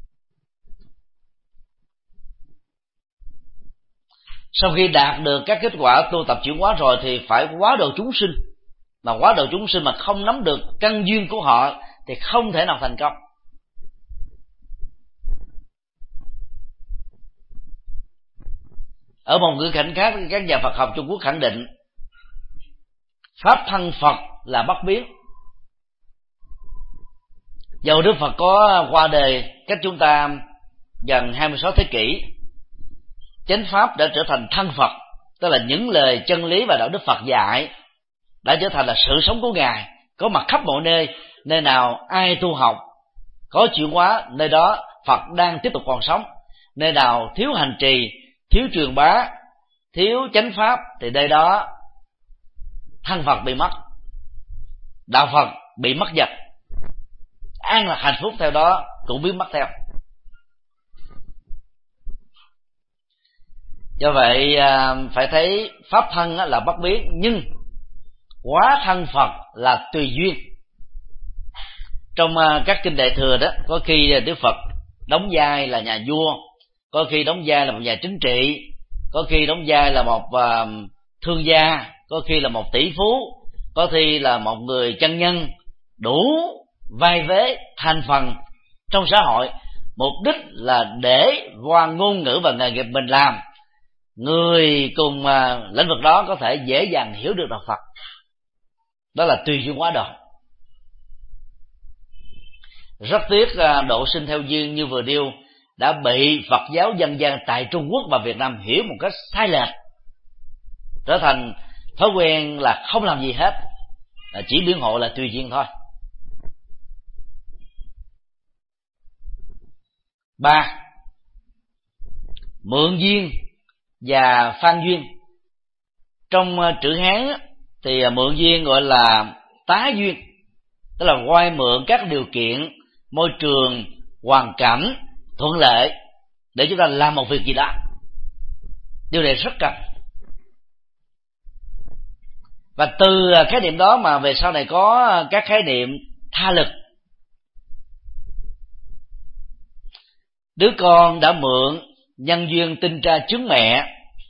S2: Sau khi đạt được các kết quả tu tập chuyển hóa rồi thì phải hóa độ chúng sinh. Mà hóa độ chúng sinh mà không nắm được căn duyên của họ thì không thể nào thành công. Ở một ngữ cảnh khác, các nhà Phật học Trung Quốc khẳng định pháp thân Phật là bất biến. Dầu Đức Phật có qua đời cách chúng ta gần hai mươi sáu thế kỷ, chánh pháp đã trở thành thân Phật, tức là những lời chân lý và đạo đức Phật dạy đã trở thành là sự sống của Ngài, có mặt khắp mọi nơi. Nơi nào ai tu học có chuyển hóa, nơi đó Phật đang tiếp tục còn sống. Nơi nào thiếu hành trì, thiếu truyền bá, thiếu chánh pháp thì nơi đó thân Phật bị mất, đạo Phật bị mất dần, an lạc hạnh phúc theo đó cũng biến mất theo. Do vậy phải thấy pháp thân là bất biến, nhưng hóa thân Phật là tùy duyên. Trong các kinh Đại Thừa đó, có khi Đức Phật đóng vai là nhà vua, có khi đóng vai là một nhà chính trị, có khi đóng vai là một thương gia, có khi là một tỷ phú, có khi là một người chân nhân, đủ vai vế thành phần trong xã hội. Mục đích là để qua ngôn ngữ và nghề nghiệp mình làm, người cùng lĩnh vực đó có thể dễ dàng hiểu được đạo Phật. Đó là tùy duyên hóa độ. Rất tiếc độ sinh theo duyên như vừa điêu đã bị Phật giáo dân gian tại Trung Quốc và Việt Nam hiểu một cách sai lệch, trở thành thói quen là không làm gì hết, chỉ biện hộ là tùy duyên thôi. Ba, mượn duyên và phan duyên. Trong chữ Hán thì mượn duyên gọi là tá duyên, tức là vay mượn các điều kiện, môi trường, hoàn cảnh thuận lợi để chúng ta làm một việc gì đó. Điều này rất cần. Và từ khái niệm đó mà về sau này có các khái niệm tha lực. Đứa con đã mượn nhân duyên tinh tra trứng mẹ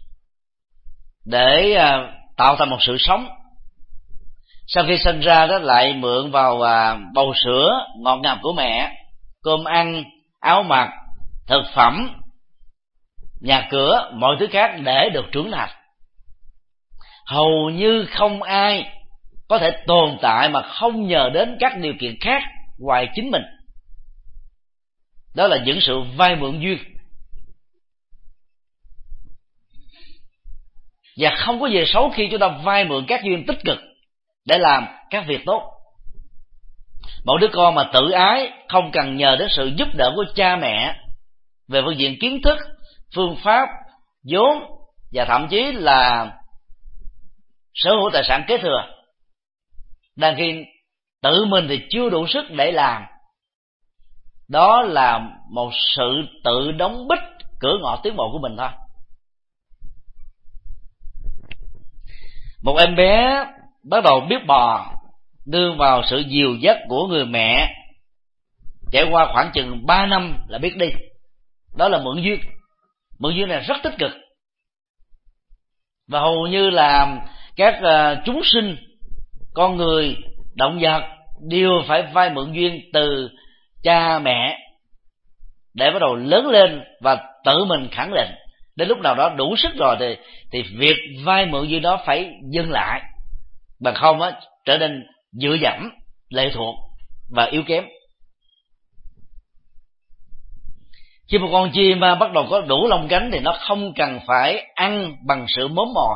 S2: để tạo thành một sự sống. Sau khi sinh ra đó lại mượn vào bầu sữa ngọt ngào của mẹ, cơm ăn, áo mặc, thực phẩm, nhà cửa, mọi thứ khác để được trưởng thành. Hầu như không ai có thể tồn tại mà không nhờ đến các điều kiện khác ngoài chính mình. Đó là những sự vay mượn duyên. Và không có gì xấu khi chúng ta vay mượn các duyên tích cực để làm các việc tốt. Một đứa con mà tự ái không cần nhờ đến sự giúp đỡ của cha mẹ về phương diện kiến thức, phương pháp, vốn và thậm chí là sở hữu tài sản kế thừa, đang khi tự mình thì chưa đủ sức để làm. Đó là một sự tự đóng bít cửa ngõ tiến bộ của mình thôi. Một em bé bắt đầu biết bò, nương vào sự dìu dắt của người mẹ, trải qua khoảng chừng ba năm là biết đi. Đó là mượn duyên. Mượn duyên này rất tích cực, và hầu như là các uh, chúng sinh, con người, động vật đều phải vay mượn duyên từ cha mẹ để bắt đầu lớn lên và tự mình khẳng định. Đến lúc nào đó đủ sức rồi thì thì việc vay mượn duyên đó phải dừng lại, bằng không á trở nên dựa dẫm, lệ thuộc và yếu kém. Khi một con chim bắt đầu có đủ lông cánh thì nó không cần phải ăn bằng sự móm mò.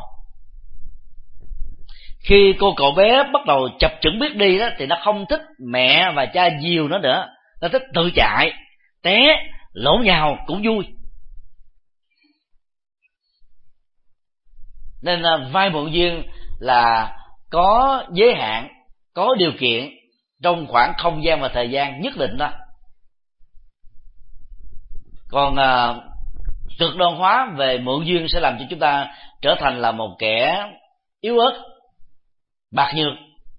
S2: Khi cô cậu bé bắt đầu chập chững biết đi đó thì nó không thích mẹ và cha dìu nó nữa, nó thích tự chạy, té, lỗ nhào cũng vui. Nên là vay mượn duyên là có giới hạn, có điều kiện trong khoảng không gian và thời gian nhất định đó. Còn à, cực đoan hóa về mượn duyên sẽ làm cho chúng ta trở thành là một kẻ yếu ớt, bạc nhược,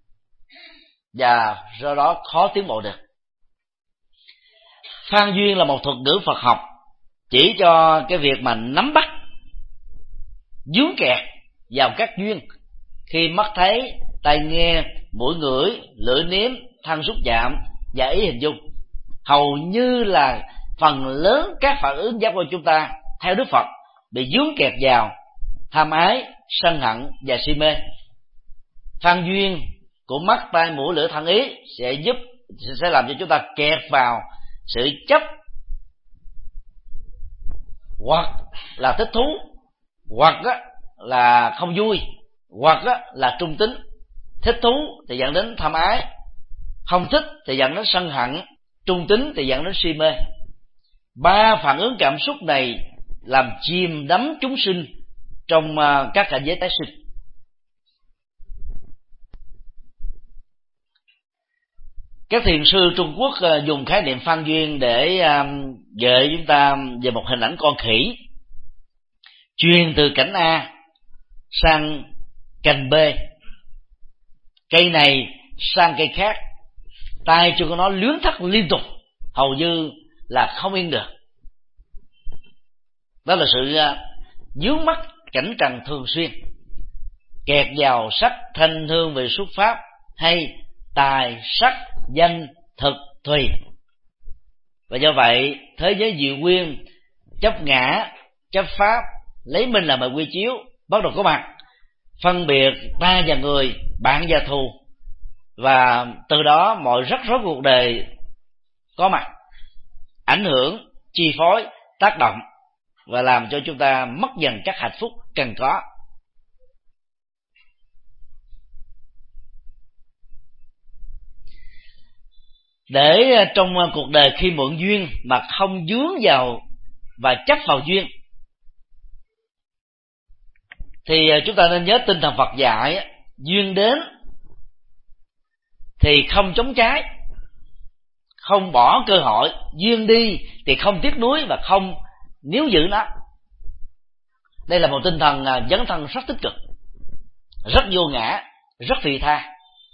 S2: và do đó khó tiến bộ được. Phan duyên là một thuật ngữ Phật học chỉ cho cái việc mà nắm bắt, dướng kẹt vào các duyên khi mắt thấy, tai nghe, mũi ngửi, lưỡi nếm, thân xúc chạm và ý hình dung. Hầu như là phần lớn các phản ứng giác quan chúng ta theo Đức Phật bị dướng kẹt vào tham ái, sân hận và si mê. Phan duyên của mắt, tai, mũi, lưỡi, thân, ý sẽ giúp sẽ làm cho chúng ta kẹt vào sự chấp, hoặc là thích thú, hoặc là không vui, hoặc là trung tính. Thích thú thì dẫn đến tham ái, không thích thì dẫn đến sân hận, trung tính thì dẫn đến si mê. Ba phản ứng cảm xúc này làm chìm đắm chúng sinh trong các cảnh giới tái sinh. Các thiền sư Trung Quốc dùng khái niệm phan duyên để gợi chúng ta về một hình ảnh con khỉ truyền từ cảnh A sang cành B, cây này sang cây khác, tay cho nó luyến thắt liên tục, hầu như là không yên được. Đó là sự dướng mắt cảnh trần thường xuyên, kẹt vào sắc, thanh, hương, vị, xuất pháp, hay tài, sắc, danh, thực, thùy. Và do vậy thế giới diệu nguyên, chấp ngã, chấp pháp, lấy mình làm mày quy chiếu bắt đầu có mặt, phân biệt ta và người, bạn và thù, và từ đó mọi rắc rối cuộc đời có mặt, ảnh hưởng, chi phối, tác động và làm cho chúng ta mất dần các hạnh phúc cần có. Để trong cuộc đời khi mượn duyên mà không dướng vào và chấp vào duyên, thì chúng ta nên nhớ tinh thần Phật dạy: duyên đến thì không chống trái, không bỏ cơ hội; duyên đi thì không tiếc nuối và không níu giữ nó. Đây là một tinh thần dấn thân rất tích cực, rất vô ngã, rất vị tha.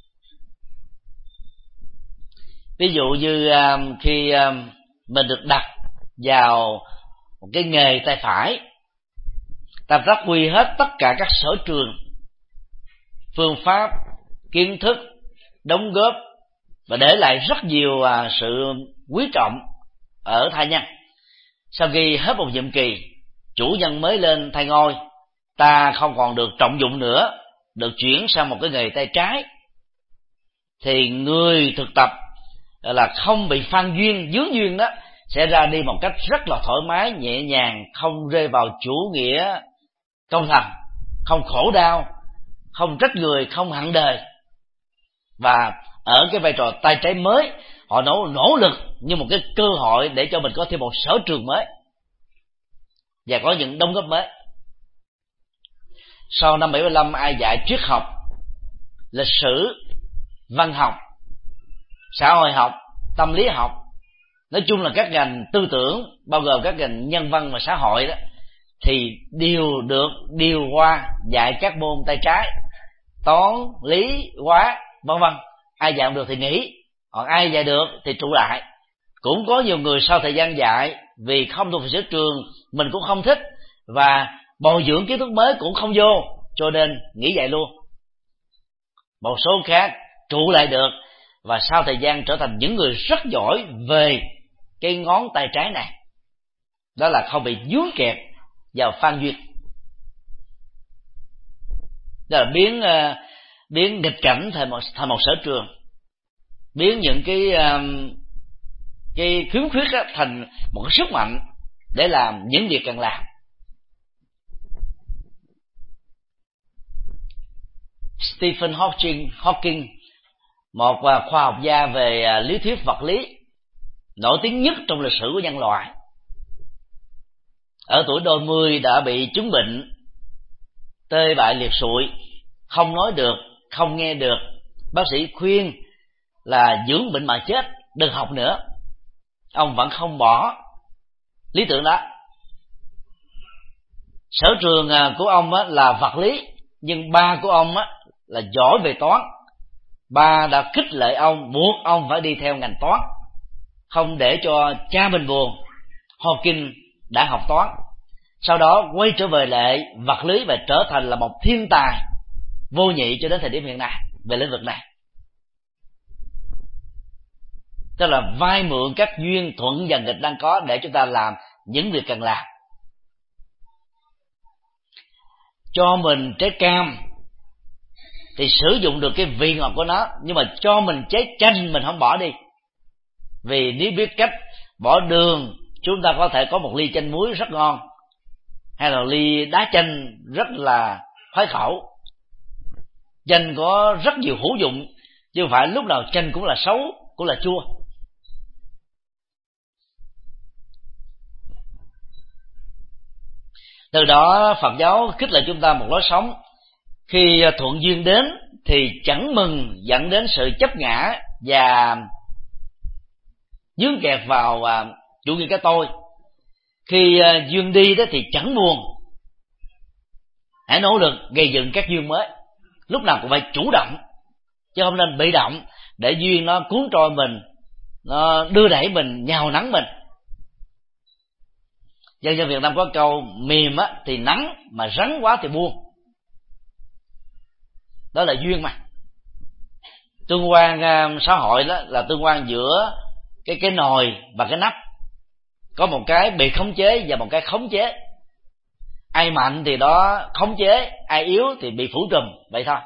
S2: Ví dụ như khi mình được đặt vào một cái nghề tay phải, ta phát huy hết tất cả các sở trường, phương pháp, kiến thức, đóng góp và để lại rất nhiều sự quý trọng ở thai nhân. Sau khi hết một nhiệm kỳ, chủ nhân mới lên thay ngôi, ta không còn được trọng dụng nữa, được chuyển sang một cái nghề tay trái, thì người thực tập là không bị phan duyên, dướng duyên đó sẽ ra đi một cách rất là thoải mái, nhẹ nhàng, không rơi vào chủ nghĩa công thần, không khổ đau, không trách người, không hận đời. Và ở cái vai trò tay trái mới, họ nỗ, nỗ lực như một cái cơ hội để cho mình có thêm một sở trường mới và có những đóng góp mới. sau năm bảy mươi lăm ai dạy triết học, lịch sử, văn học, xã hội học, tâm lý học, nói chung là các ngành tư tưởng bao gồm các ngành nhân văn và xã hội đó, thì đều được điều qua dạy các môn tay trái, toán, lý, hóa, vân vân. Ai dạy không được thì nghỉ, còn ai dạy được thì trụ lại. Cũng có nhiều người sau thời gian dạy vì không thuộc về sở trường, mình cũng không thích và bồi dưỡng kiến thức mới cũng không vô, cho nên nghỉ dạy luôn. Một số khác trụ lại được và sau thời gian trở thành những người rất giỏi về cái ngón tay trái này, đó là không bị dướng kẹt vào phan duyên. Đó là biến uh, biến nghịch cảnh thành một thành một sở trường, biến những cái um, cái khiếm khuyết đó thành một cái sức mạnh để làm những việc cần làm. Stephen Hawking, Hawking một uh, khoa học gia về uh, lý thuyết vật lý nổi tiếng nhất trong lịch sử của nhân loại, ở tuổi đôi mươi đã bị chứng bệnh tê bại liệt sụi, không nói được, không nghe được. Bác sĩ khuyên là dưỡng bệnh mà chết, đừng học nữa. Ông vẫn không bỏ lý tưởng đó. Sở trường của ông là vật lý, nhưng ba của ông là giỏi về toán. Ba đã khích lệ ông, buộc ông phải đi theo ngành toán, không để cho cha mình buồn. Hawking đã học toán, sau đó quay trở về lại vật lý và trở thành là một thiên tài vô nhị cho đến thời điểm hiện nay về lĩnh vực này. Tức là vay mượn các duyên thuận và nghịch đang có để chúng ta làm những việc cần làm. Cho mình trái cam thì sử dụng được cái vị ngọt của nó, nhưng mà cho mình trái chanh mình không bỏ đi, vì nếu biết cách bỏ đường, chúng ta có thể có một ly chanh muối rất ngon, hay là ly đá chanh rất là khoái khẩu. Chanh có rất nhiều hữu dụng, chứ không phải lúc nào chanh cũng là xấu, cũng là chua. Từ đó Phật giáo khích lệ chúng ta một lối sống: khi thuận duyên đến thì chẳng mừng dẫn đến sự chấp ngã và dướng kẹt vào chủ nghĩa cái tôi. Khi duyên đi đó thì chẳng buồn, hãy nỗ lực gây dựng các duyên mới. Lúc nào cũng phải chủ động, chứ không nên bị động để duyên nó cuốn trôi mình, nó đưa đẩy mình, nhào nắng mình. Dân dân Việt Nam có câu mềm á thì nắng, mà rắn quá thì buông. Đó là duyên mà. Tương quan uh, xã hội đó là tương quan giữa cái cái nồi và cái nắp. Có một cái bị khống chế và một cái khống chế. Ai mạnh thì đó khống chế, ai yếu thì bị phủ trùm, vậy thôi.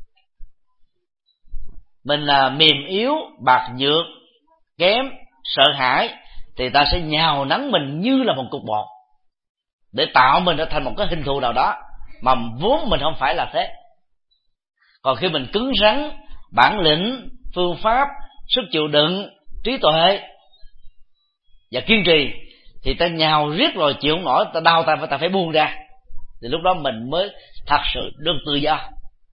S2: Mình là mềm yếu, bạc nhược, kém, sợ hãi thì ta sẽ nhào nắng mình như là một cục bột để tạo mình trở thành một cái hình thù nào đó mà vốn mình không phải là thế. Còn khi mình cứng rắn, bản lĩnh, phương pháp, sức chịu đựng, trí tuệ và kiên trì thì ta nhào riết rồi chịu không nổi, ta đau tay và ta phải buông ra, thì lúc đó mình mới thật sự được tự do.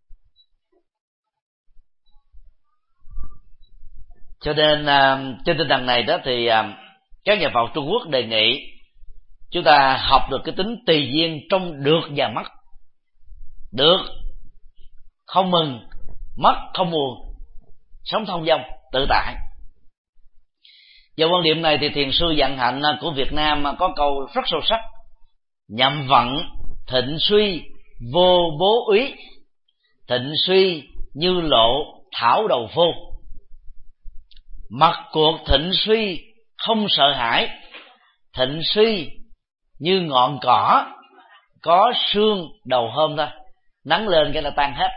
S2: Cho nên uh, trên tinh thần này đó thì uh, các nhà Phật Trung Quốc đề nghị chúng ta học được cái tính tùy duyên trong được và mất. Được không mừng, mất không buồn, sống thông dong tự tại. Và quan điểm này thì thiền sư Vạn Hạnh của Việt Nam có câu rất sâu sắc: nhậm vận thịnh suy vô bố úy, thịnh suy như lộ thảo đầu phô. Mặc cuộc thịnh suy không sợ hãi, thịnh suy như ngọn cỏ có sương đầu hôm thôi, nắng lên cái là tan hết.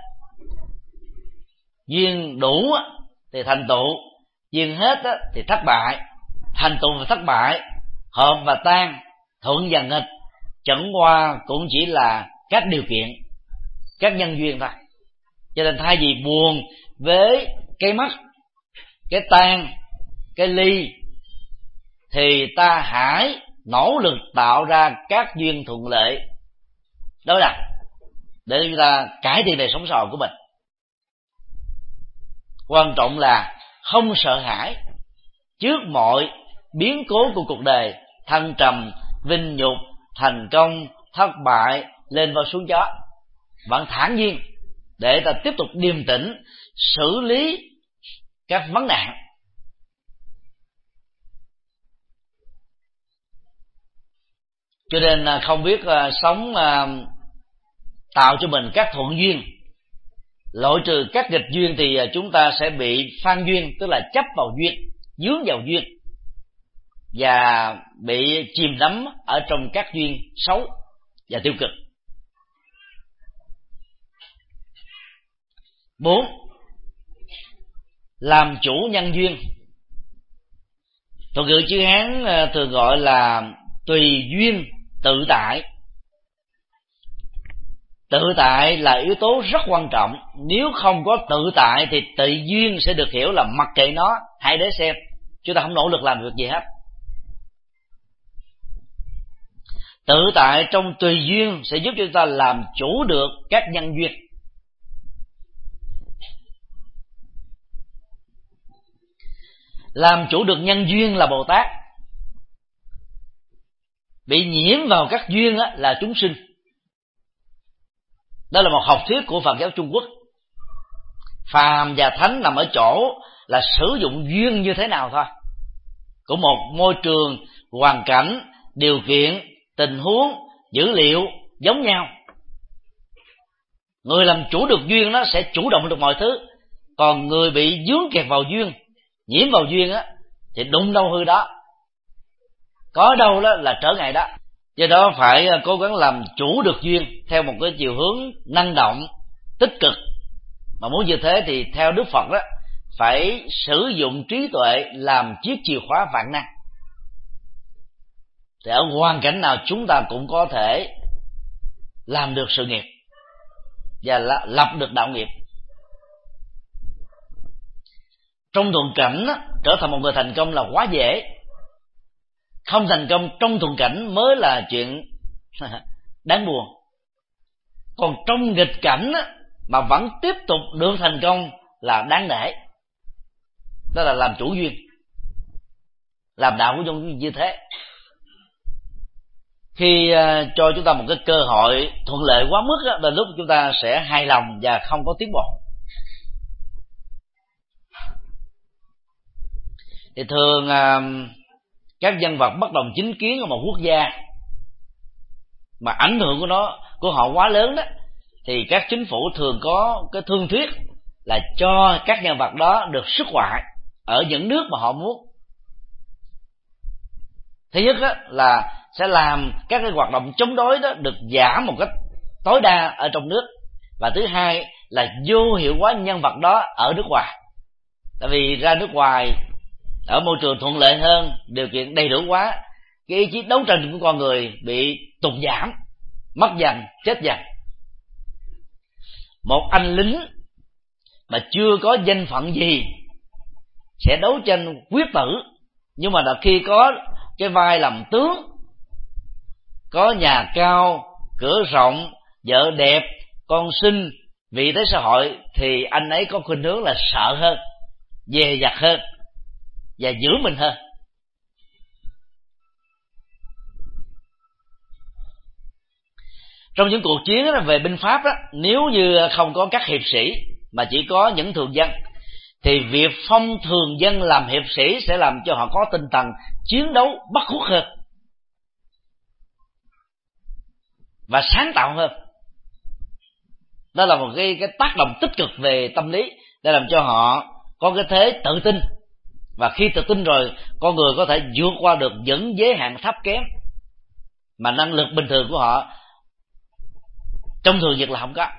S2: Duyên đủ thì thành tựu, duyên hết thì thất bại. Thành tựu và thất bại, hợp và tan, thuận và nghịch chẳng qua cũng chỉ là các điều kiện, các nhân duyên thôi. Cho nên thay vì buồn với cái mất, cái tan, cái ly, thì ta hãy nỗ lực tạo ra các duyên thuận lợi đối lập để chúng ta cải thiện đời sống xã hội của mình. Quan trọng là không sợ hãi trước mọi biến cố của cuộc đời, thăng trầm, vinh nhục, thành công, thất bại, lên vào xuống gió, vẫn thản nhiên để ta tiếp tục điềm tĩnh xử lý các vấn nạn. Cho nên không biết uh, sống uh, tạo cho mình các thuận duyên, loại trừ các nghịch duyên, thì chúng ta sẽ bị phan duyên, tức là chấp vào duyên, dướng vào duyên, và bị chìm đắm ở trong các duyên xấu và tiêu cực. Bốn, làm chủ nhân duyên. Thuật ngữ chữ Hán thường gọi là tùy duyên tự tại. Tự tại là yếu tố rất quan trọng. Nếu không có tự tại thì tùy duyên sẽ được hiểu là mặc kệ nó, hãy để xem, chúng ta không nỗ lực làm việc gì hết. Tự tại trong tùy duyên sẽ giúp chúng ta làm chủ được các nhân duyên. Làm chủ được nhân duyên là Bồ Tát. Bị nhiễm vào các duyên á, là chúng sinh. Đó là một học thuyết của Phật giáo Trung Quốc. Phàm và thánh nằm ở chỗ là sử dụng duyên như thế nào thôi. Của một môi trường, hoàn cảnh, điều kiện, tình huống, dữ liệu giống nhau. Người làm chủ được duyên nó sẽ chủ động được mọi thứ. Còn người bị dướng kẹt vào duyên, nhiễm vào duyên á, thì đụng đâu hư đó, có đâu đó là trở ngại đó. Do đó phải cố gắng làm chủ được duyên theo một cái chiều hướng năng động, tích cực. Mà muốn như thế thì theo Đức Phật đó, phải sử dụng trí tuệ làm chiếc chìa khóa vạn năng. Thì ở hoàn cảnh nào chúng ta cũng có thể làm được sự nghiệp và lập được đạo nghiệp. Trong thuận cảnh trở thành một người thành công là quá dễ. Không thành công trong thuận cảnh mới là chuyện đáng buồn. Còn trong nghịch cảnh mà vẫn tiếp tục được thành công là đáng nể. Đó là làm chủ duyên. Làm đạo của chúng như thế. Khi uh, cho chúng ta một cái cơ hội thuận lợi quá mức đó, là lúc chúng ta sẽ hài lòng và không có tiến bộ. Thì thường uh, các nhân vật bất đồng chính kiến ở một quốc gia mà ảnh hưởng của nó của họ quá lớn đó, thì các chính phủ thường có cái thương thuyết là cho các nhân vật đó được xuất ngoại ở những nước mà họ muốn. Thứ nhất đó, là sẽ làm các cái hoạt động chống đối đó được giảm một cách tối đa ở trong nước. Và thứ hai là vô hiệu hóa nhân vật đó ở nước ngoài. Tại vì ra nước ngoài ở môi trường thuận lợi hơn, điều kiện đầy đủ quá, cái ý chí đấu tranh của con người bị tụt giảm, mất dần, chết dần. Một anh lính mà chưa có danh phận gì sẽ đấu tranh quyết tử, nhưng mà khi có cái vai làm tướng, có nhà cao, cửa rộng, vợ đẹp, con xinh, vị thế xã hội, thì anh ấy có khuynh hướng là sợ hơn, dè dặt hơn và giữ mình hơn. Trong những cuộc chiến về binh pháp đó, nếu như không có các hiệp sĩ mà chỉ có những thường dân, thì việc phong thường dân làm hiệp sĩ sẽ làm cho họ có tinh thần chiến đấu bất khuất hơn và sáng tạo hơn. Đó là một cái, cái tác động tích cực về tâm lý để làm cho họ có cái thế tự tin. Và khi tự tin rồi, con người có thể vượt qua được những giới hạn thấp kém mà năng lực bình thường của họ trong thường nhật là không có.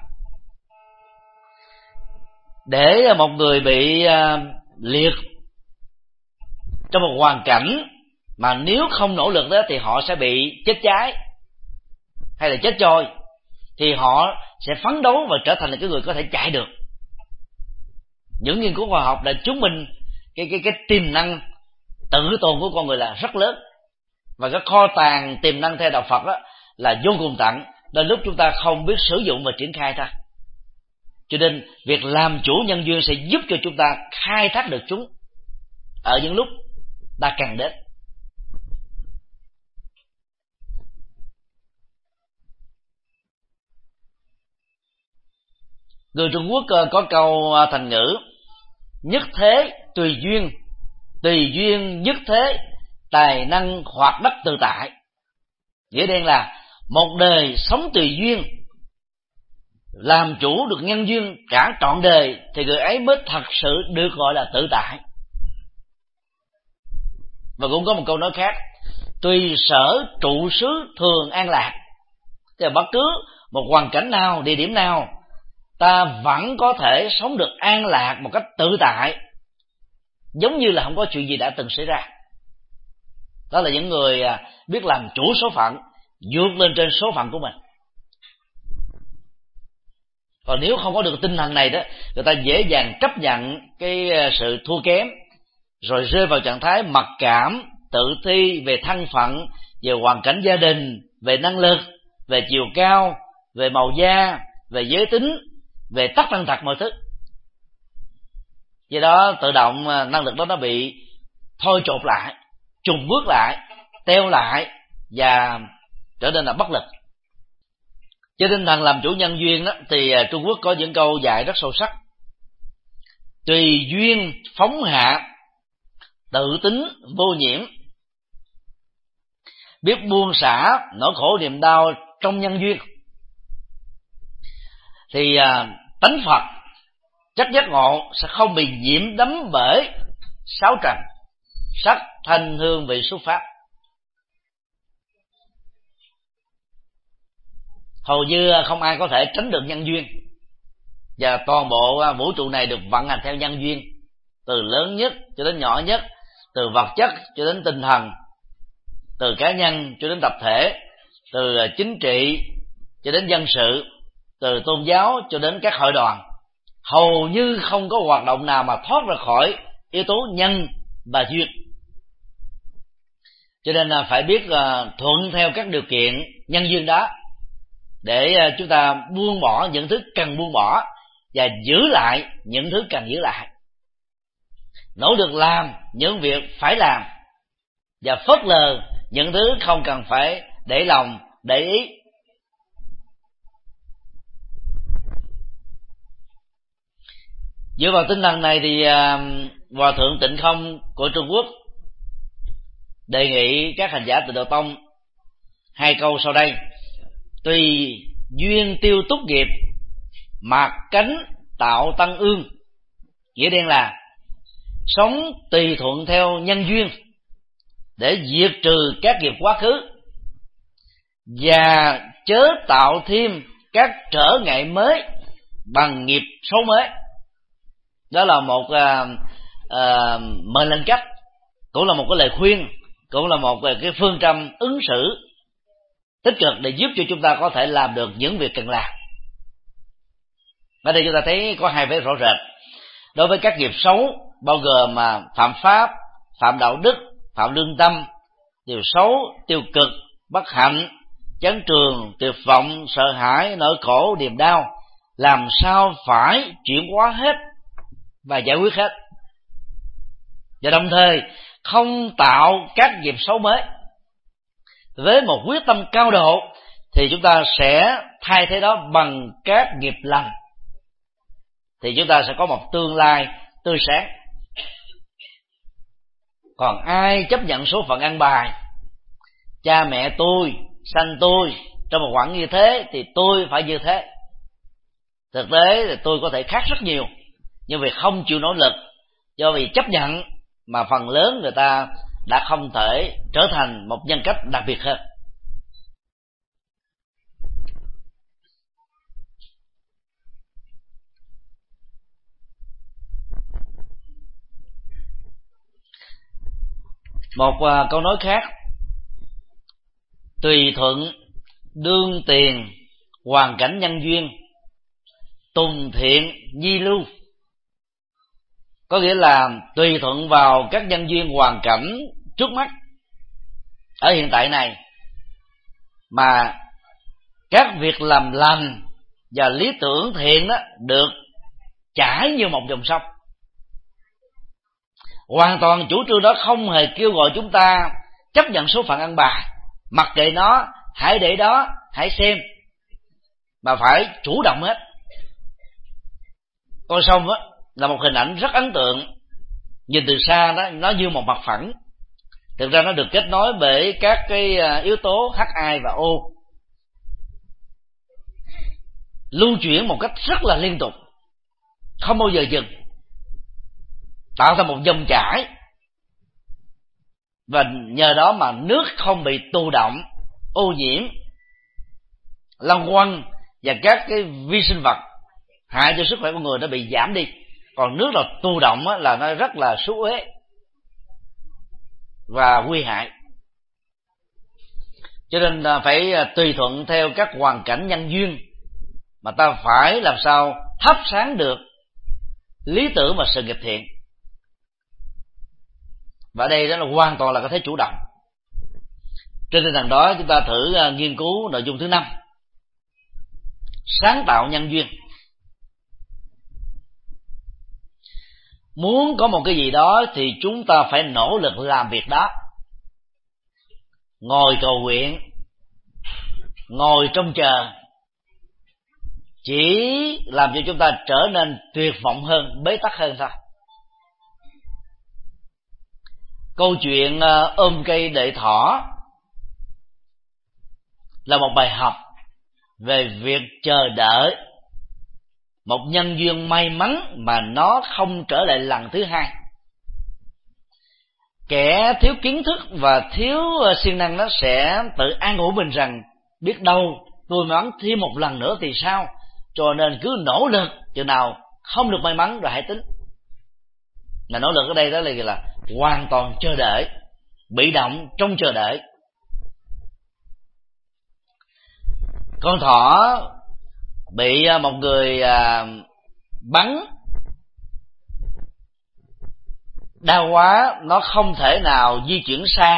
S2: Để một người bị uh, liệt trong một hoàn cảnh mà nếu không nỗ lực đó thì họ sẽ bị chết cháy hay là chết trôi, thì họ sẽ phấn đấu và trở thành là cái người có thể chạy được. Những nghiên cứu khoa học đã chứng minh cái cái cái tiềm năng tự tồn của con người là rất lớn, và cái kho tàng tiềm năng theo đạo Phật đó là vô cùng tận, đến lúc chúng ta không biết sử dụng và triển khai thôi. Cho nên việc làm chủ nhân duyên sẽ giúp cho chúng ta khai thác được chúng ở những lúc ta cần đến. Người Trung Quốc có câu thành ngữ nhất thế tùy duyên, tùy duyên nhất thế, tài năng hoạt đất tự tại. Nghĩa đen là một đời sống tùy duyên, làm chủ được nhân duyên cả trọn đời, thì người ấy mới thật sự được gọi là tự tại. Và cũng có một câu nói khác, tùy sở trụ xứ thường an lạc. Thì bất cứ một hoàn cảnh nào, địa điểm nào, ta vẫn có thể sống được an lạc một cách tự tại, giống như là không có chuyện gì đã từng xảy ra. Đó là những người biết làm chủ số phận, vượt lên trên số phận của mình. Còn nếu không có được tinh thần này đó, người ta dễ dàng chấp nhận cái sự thua kém, rồi rơi vào trạng thái mặc cảm, tự ti về thân phận, về hoàn cảnh gia đình, về năng lực, về chiều cao, về màu da, về giới tính, về tất tần tật mọi thứ. Do đó tự động năng lực đó nó bị thôi chột lại, trùng bước lại, teo lại và trở nên là bất lực. Trên tinh thần làm chủ nhân duyên đó, thì Trung Quốc có những câu dạy rất sâu sắc. Tùy duyên phóng hạ, tự tính vô nhiễm. Biết buông xả nỗi khổ niềm đau trong nhân duyên, thì tánh Phật chất giác ngộ sẽ không bị nhiễm đắm bởi sáu trần sắc thanh hương vị xúc pháp. Hầu như không ai có thể tránh được nhân duyên, và toàn bộ vũ trụ này được vận hành theo nhân duyên, từ lớn nhất cho đến nhỏ nhất, từ vật chất cho đến tinh thần, từ cá nhân cho đến tập thể, từ chính trị cho đến dân sự, từ tôn giáo cho đến các hội đoàn. Hầu như không có hoạt động nào mà thoát ra khỏi yếu tố nhân và duyên. Cho nên là phải biết uh, thuận theo các điều kiện nhân duyên đó, để uh, chúng ta buông bỏ những thứ cần buông bỏ và giữ lại những thứ cần giữ lại. Nỗ lực làm những việc phải làm và phớt lờ những thứ không cần phải để lòng, để ý. Dựa vào tinh thần này thì uh, Hòa thượng Tịnh Không của Trung Quốc đề nghị các hành giả Tịnh Độ Tông hai câu sau đây: tùy duyên tiêu túc nghiệp, mạc cánh tạo tăng ương. Nghĩa đen là sống tùy thuận theo nhân duyên để diệt trừ các nghiệp quá khứ, và chớ tạo thêm các trở ngại mới bằng nghiệp xấu mới. Đó là một uh, uh, mệnh lệnh cách, cũng là một cái lời khuyên, cũng là một cái phương châm ứng xử tích cực để giúp cho chúng ta có thể làm được những việc cần làm. Ở đây chúng ta thấy có hai vẻ rõ rệt. Đối với các nghiệp xấu, bao gồm mà phạm pháp, phạm đạo đức, phạm lương tâm, điều xấu, tiêu cực, bất hạnh, chán trường, tuyệt vọng, sợ hãi, nỗi khổ, niềm đau, làm sao phải chuyển hóa hết và giải quyết hết, và đồng thời không tạo các nghiệp xấu mới. Với một quyết tâm cao độ thì chúng ta sẽ thay thế đó bằng các nghiệp lành, thì chúng ta sẽ có một tương lai tươi sáng. Còn ai chấp nhận số phận ăn bài, cha mẹ tôi sanh tôi trong một khoảng như thế thì tôi phải như thế, thực tế thì tôi có thể khác rất nhiều, nhưng vì không chịu nỗ lực, do vì chấp nhận mà phần lớn người ta đã không thể trở thành một nhân cách đặc biệt hơn. Một uh, câu nói khác: tùy thuận đương tiền hoàn cảnh nhân duyên, tùng thiện nhi lưu. Có nghĩa là tùy thuận vào các nhân duyên hoàn cảnh trước mắt ở hiện tại này, mà các việc làm lành và lý tưởng thiện đó được chảy như một dòng sông. Hoàn toàn chủ trương đó không hề kêu gọi chúng ta chấp nhận số phận ăn bài, mặc kệ nó, hãy để đó, hãy xem, mà phải chủ động hết. Con sông đó là một hình ảnh rất ấn tượng. Nhìn từ xa đó, nó như một mặt phẳng. Thực ra nó được kết nối bởi các cái yếu tố H hai và O, lưu chuyển một cách rất là liên tục, không bao giờ dừng, tạo ra một dòng chảy, và nhờ đó mà nước không bị tù động, ô nhiễm, lăng quăng, và các cái vi sinh vật hại cho sức khỏe của người nó bị giảm đi. Còn nước là tù động là nó rất là xú uế và nguy hại. Cho nên phải tùy thuận theo các hoàn cảnh nhân duyên, mà ta phải làm sao thắp sáng được lý tưởng và sự nghiệp thiện. Và đây đó là hoàn toàn là có thể chủ động. Trên tinh thần đó, chúng ta thử nghiên cứu nội dung thứ năm: sáng tạo nhân duyên. Muốn có một cái gì đó thì chúng ta phải nỗ lực làm việc đó. Ngồi cầu nguyện, ngồi trông chờ chỉ làm cho chúng ta trở nên tuyệt vọng hơn, bế tắc hơn thôi. Câu chuyện ôm cây đợi thỏ là một bài học về việc chờ đợi một nhân duyên may mắn mà nó không trở lại lần thứ hai. Kẻ thiếu kiến thức và thiếu siêng năng nó sẽ tự an ủi mình rằng biết đâu tôi may mắn thêm một lần nữa thì sao, cho nên cứ nỗ lực, chừng nào không được may mắn rồi hãy tính. Mà nỗ lực ở đây đó là, là hoàn toàn chờ đợi, bị động trong chờ đợi. Con thỏ bị một người à, bắn đau quá, nó không thể nào di chuyển xa,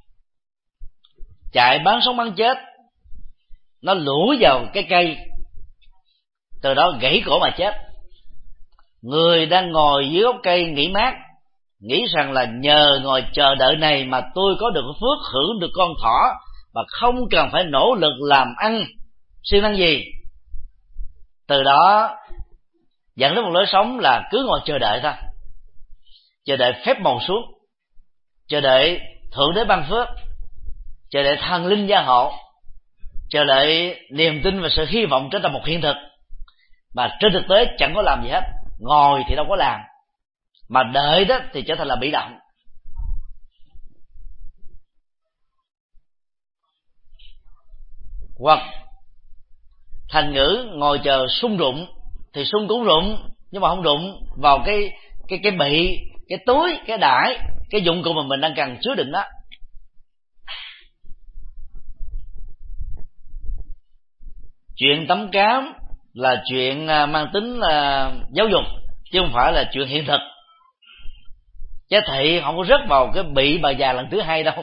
S2: chạy bắn sống bắn chết, nó lủi vào cái cây, từ đó gãy cổ mà chết. Người đang ngồi dưới gốc cây nghỉ mát, nghĩ rằng là nhờ ngồi chờ đợi này mà tôi có được phước hưởng được con thỏ, mà không cần phải nỗ lực làm ăn siêng năng gì. Từ đó dẫn đến một lối sống là cứ ngồi chờ đợi thôi, chờ đợi phép màu xuống, chờ đợi thượng đế ban phước, chờ đợi thần linh gia hộ, chờ đợi niềm tin và sự hy vọng trở thành một hiện thực. Mà trên thực tế chẳng có làm gì hết. Ngồi thì đâu có làm, mà đợi đó thì trở thành là bị động. Hoặc thành ngữ ngồi chờ sung rụng, thì sung cũng rụng, nhưng mà không rụng vào cái cái cái bị, cái túi, cái đải, cái dụng cụ mà mình đang cần chứa đựng đó. Chuyện tắm cám là chuyện mang tính là giáo dục, chứ không phải là chuyện hiện thực. Giá thị không có rớt vào cái bị bà già lần thứ hai đâu.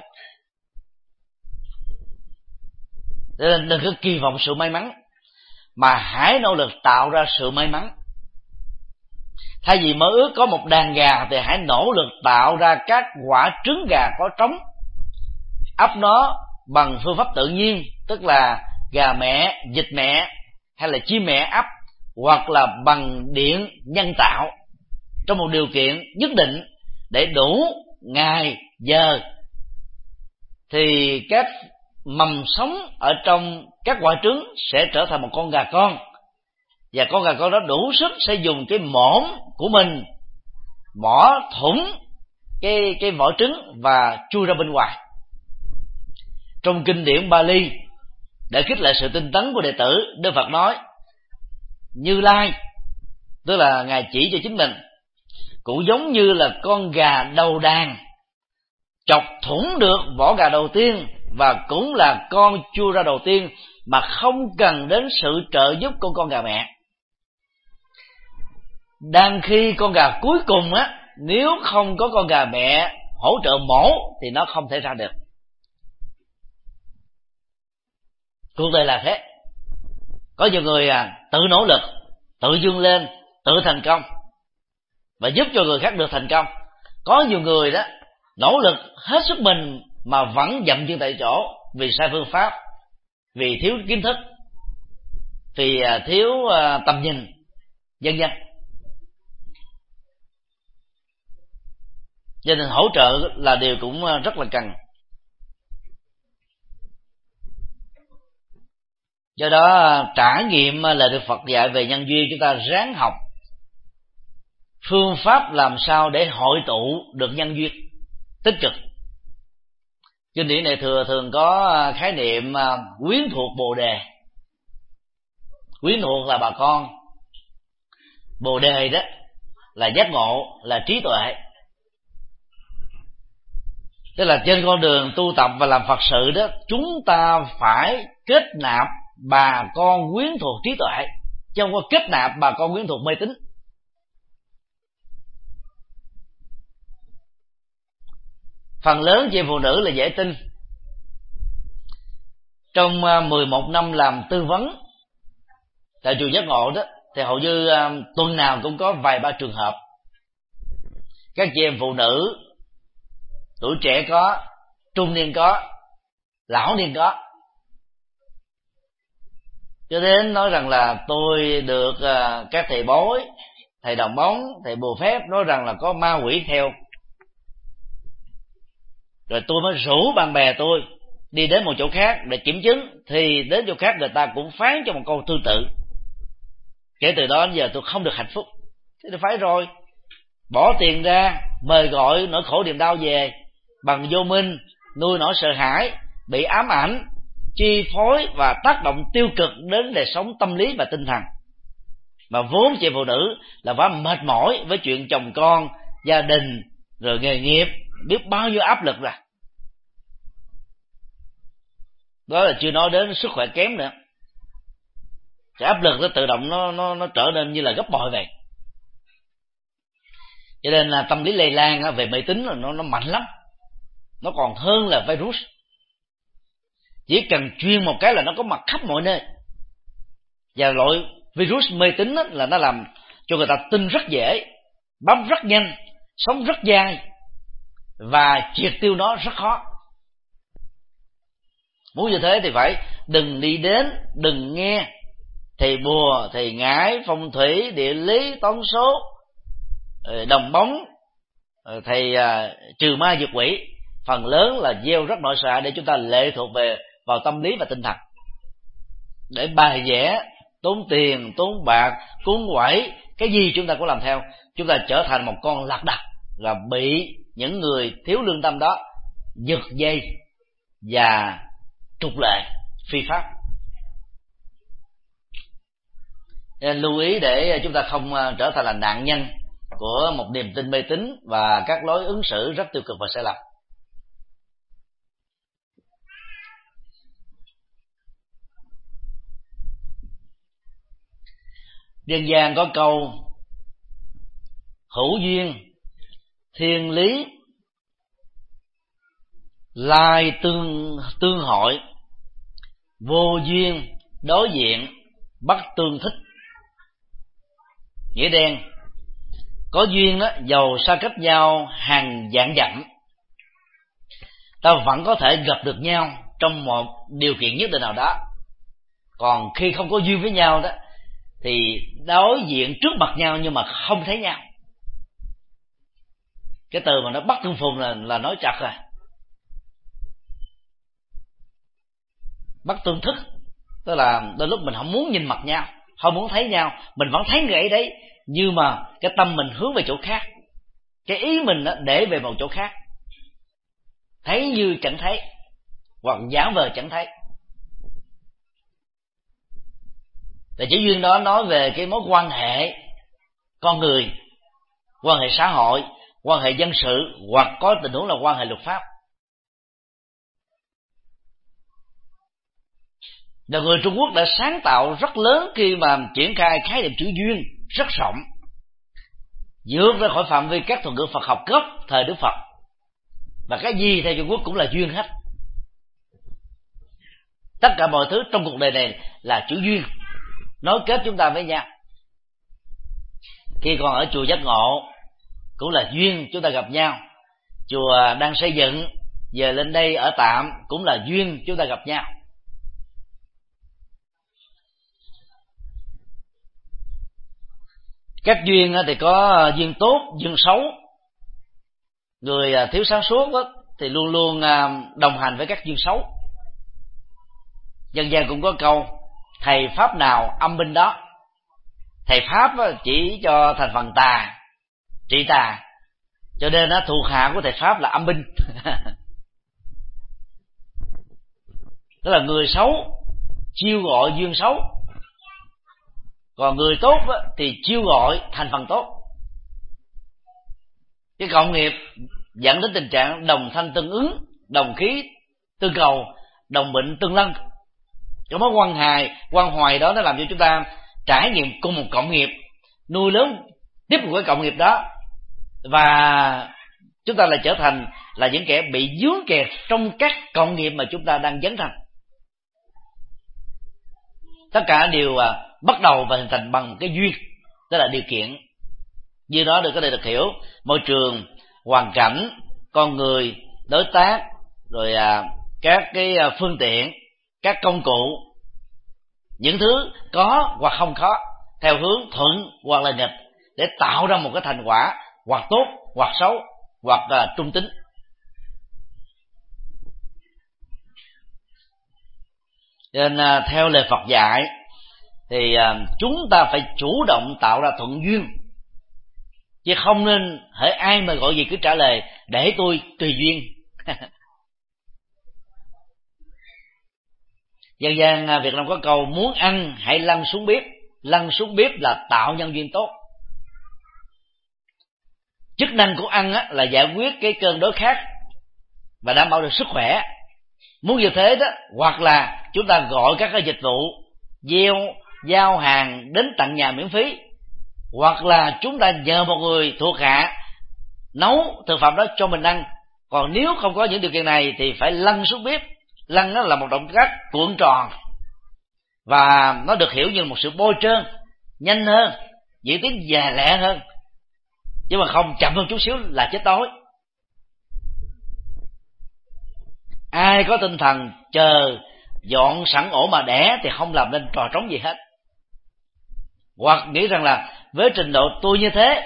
S2: Nên đừng có kỳ vọng sự may mắn, mà hãy nỗ lực tạo ra sự may mắn. Thay vì mơ ước có một đàn gà thì hãy nỗ lực tạo ra các quả trứng gà có trống, ấp nó bằng phương pháp tự nhiên, tức là gà mẹ, vịt mẹ hay là chim mẹ ấp, hoặc là bằng điện nhân tạo trong một điều kiện nhất định để đủ ngày giờ, thì các mầm sống ở trong các quả trứng sẽ trở thành một con gà con, và con gà con đó đủ sức sẽ dùng cái mổm của mình mỏ thủng cái cái vỏ trứng và chui ra bên ngoài. Trong kinh điển Bali, để khích lệ sự tinh tấn của đệ tử, Đức Phật nói Như Lai, tức là Ngài chỉ cho chính mình, cũng giống như là con gà đầu đàn chọc thủng được vỏ gà đầu tiên, và cũng là con chui ra đầu tiên, mà không cần đến sự trợ giúp của con gà mẹ. Đang khi con gà cuối cùng á, nếu không có con gà mẹ hỗ trợ mổ thì nó không thể ra được. Cuộc đời là thế. Có nhiều người à, tự nỗ lực, tự vươn lên, tự thành công và giúp cho người khác được thành công. Có nhiều người đó nỗ lực hết sức mình mà vẫn dậm chân tại chỗ vì sai phương pháp, vì thiếu kiến thức, vì thiếu tầm nhìn, vân vân. Cho nên hỗ trợ là điều cũng rất là cần. Do đó trải nghiệm lời Đức Phật dạy về nhân duyên, chúng ta ráng học phương pháp làm sao để hội tụ được nhân duyên tích cực. Kinh điển này thường thường có khái niệm quyến thuộc Bồ đề. Quyến thuộc là bà con, Bồ đề đó là giác ngộ, là trí tuệ. Tức là trên con đường tu tập và làm Phật sự đó, chúng ta phải kết nạp bà con quyến thuộc trí tuệ, chứ không có kết nạp bà con quyến thuộc mê tín. Phần lớn chị em phụ nữ là dễ tin. Trong mười một năm làm tư vấn tại chùa Giác Ngộ đó, thì hầu như tuần nào cũng có vài ba trường hợp các chị em phụ nữ tuổi trẻ có, trung niên có, lão niên có, cho đến nói rằng là tôi được các thầy bói, thầy đồng bóng, thầy bùa phép nói rằng là có ma quỷ theo. Rồi tôi mới rủ bạn bè tôi đi đến một chỗ khác để kiểm chứng, thì đến chỗ khác người ta cũng phán cho một câu tương tự. Kể từ đó đến giờ tôi không được hạnh phúc. Thế thì phải rồi, bỏ tiền ra mời gọi nỗi khổ niềm đau về, bằng vô minh nuôi nỗi sợ hãi, bị ám ảnh, chi phối và tác động tiêu cực đến đời sống tâm lý và tinh thần. Mà vốn chị phụ nữ là phải mệt mỏi với chuyện chồng con, gia đình, rồi nghề nghiệp, biết bao nhiêu áp lực rồi. Đó là chưa nói đến sức khỏe kém nữa. Cái áp lực nó tự động nó nó nó trở nên như là gấp bội vậy. Cho nên là tâm lý lây lan về mê tín là nó nó mạnh lắm. Nó còn hơn là virus. Chỉ cần chuyên một cái là nó có mặt khắp mọi nơi. Và loại virus mê tín là nó làm cho người ta tin rất dễ, bám rất nhanh, sống rất dai, và triệt tiêu nó rất khó. Muốn như thế thì phải đừng đi đến, đừng nghe thầy bùa, thầy ngải, phong thủy, địa lý, toán số, đồng bóng, thầy trừ ma diệt quỷ. Phần lớn là gieo rất nỗi sợ để chúng ta lệ thuộc về vào tâm lý và tinh thần, để bài vẽ, tốn tiền, tốn bạc, cuốn quẩy, cái gì chúng ta cũng làm theo. Chúng ta trở thành một con lạc đà và bị những người thiếu lương tâm đó giật dây và trục lệ phi pháp. Nên lưu ý để chúng ta không trở thành là nạn nhân của một niềm tin mê tín và các lối ứng xử rất tiêu cực và sai lầm. Dân gian có câu hữu duyên thiên lý, lai tương tương hội, vô duyên đối diện bất tương thích. Nghĩa đen, có duyên đó, dầu xa cách nhau hàng vạn dặm, ta vẫn có thể gặp được nhau trong một điều kiện nhất định nào đó. Còn khi không có duyên với nhau đó, thì đối diện trước mặt nhau nhưng mà không thấy nhau. Cái từ mà nó bất tương phùng là, là nói chặt rồi. Bất tương thức, tức là đôi lúc mình không muốn nhìn mặt nhau, không muốn thấy nhau, mình vẫn thấy người ấy đấy, nhưng mà cái tâm mình hướng về chỗ khác, cái ý mình để về một chỗ khác, thấy như chẳng thấy, hoặc giả vờ chẳng thấy. Tại chữ duyên đó nói về cái mối quan hệ con người, quan hệ xã hội, quan hệ dân sự, hoặc có tình huống là quan hệ luật pháp. Và người Trung Quốc đã sáng tạo rất lớn khi mà triển khai khái niệm chữ duyên rất rộng, vượt ra khỏi phạm vi các thuật ngữ Phật học gốc thời Đức Phật. Và cái gì theo Trung Quốc cũng là duyên hết. Tất cả mọi thứ trong cuộc đời này là chữ duyên. nối kết chúng ta với nhau. Khi còn ở chùa Giác Ngộ cũng là duyên chúng ta gặp nhau, chùa đang xây dựng giờ lên đây ở tạm cũng là duyên chúng ta gặp nhau. Các duyên thì có duyên tốt, duyên xấu. Người thiếu sáng suốt thì luôn luôn đồng hành với các duyên xấu. Dân gian cũng có câu thầy pháp nào âm binh đó. Thầy pháp chỉ cho thành phần tà, trị tà, cho nên thuộc hạ của thầy pháp là âm binh. Tức là người xấu chiêu gọi duyên xấu, còn người tốt thì chiêu gọi thành phần tốt. Cái cộng nghiệp dẫn đến tình trạng đồng thanh tương ứng, đồng khí tương cầu, đồng bệnh tương lân. Cái mối quan hài quan hoài đó nó làm cho chúng ta trải nghiệm cùng một cộng nghiệp, nuôi lớn tiếp một cái cộng nghiệp đó, và chúng ta lại trở thành là những kẻ bị dướng kẹt trong các cộng nghiệp mà chúng ta đang dấn thân. Tất cả đều bắt đầu và hình thành bằng một cái duyên, tức là điều kiện. Như đó được có thể được hiểu môi trường, hoàn cảnh, con người, đối tác, rồi các cái phương tiện, các công cụ, những thứ có hoặc không có, theo hướng thuận hoặc là nghịch, để tạo ra một cái thành quả hoặc tốt hoặc xấu hoặc uh, trung tính. Nên uh, theo lời Phật dạy thì uh, chúng ta phải chủ động tạo ra thuận duyên, chứ không nên hễ ai mà gọi gì cứ trả lời để tôi tùy duyên. Dân gian Việt Nam có câu muốn ăn hãy lăn xuống bếp. Lăn xuống bếp là tạo nhân duyên tốt. Chức năng của ăn á, là giải quyết cái cơn đói khát và đảm bảo được sức khỏe. Muốn như thế đó, hoặc là chúng ta gọi các cái dịch vụ gieo giao hàng đến tận nhà miễn phí, hoặc là chúng ta nhờ một người thuộc hạ nấu thực phẩm đó cho mình ăn. Còn nếu không có những điều kiện này thì phải lăn xuống bếp. Lăn đó là một động tác cuộn tròn, và nó được hiểu như một sự bôi trơn, nhanh hơn, diễn tiến già lẹ hơn, chứ mà không chậm hơn chút xíu là chết đói. Ai có tinh thần chờ dọn sẵn ổ mà đẻ thì không làm nên trò trống gì hết, hoặc nghĩ rằng là với trình độ tôi như thế,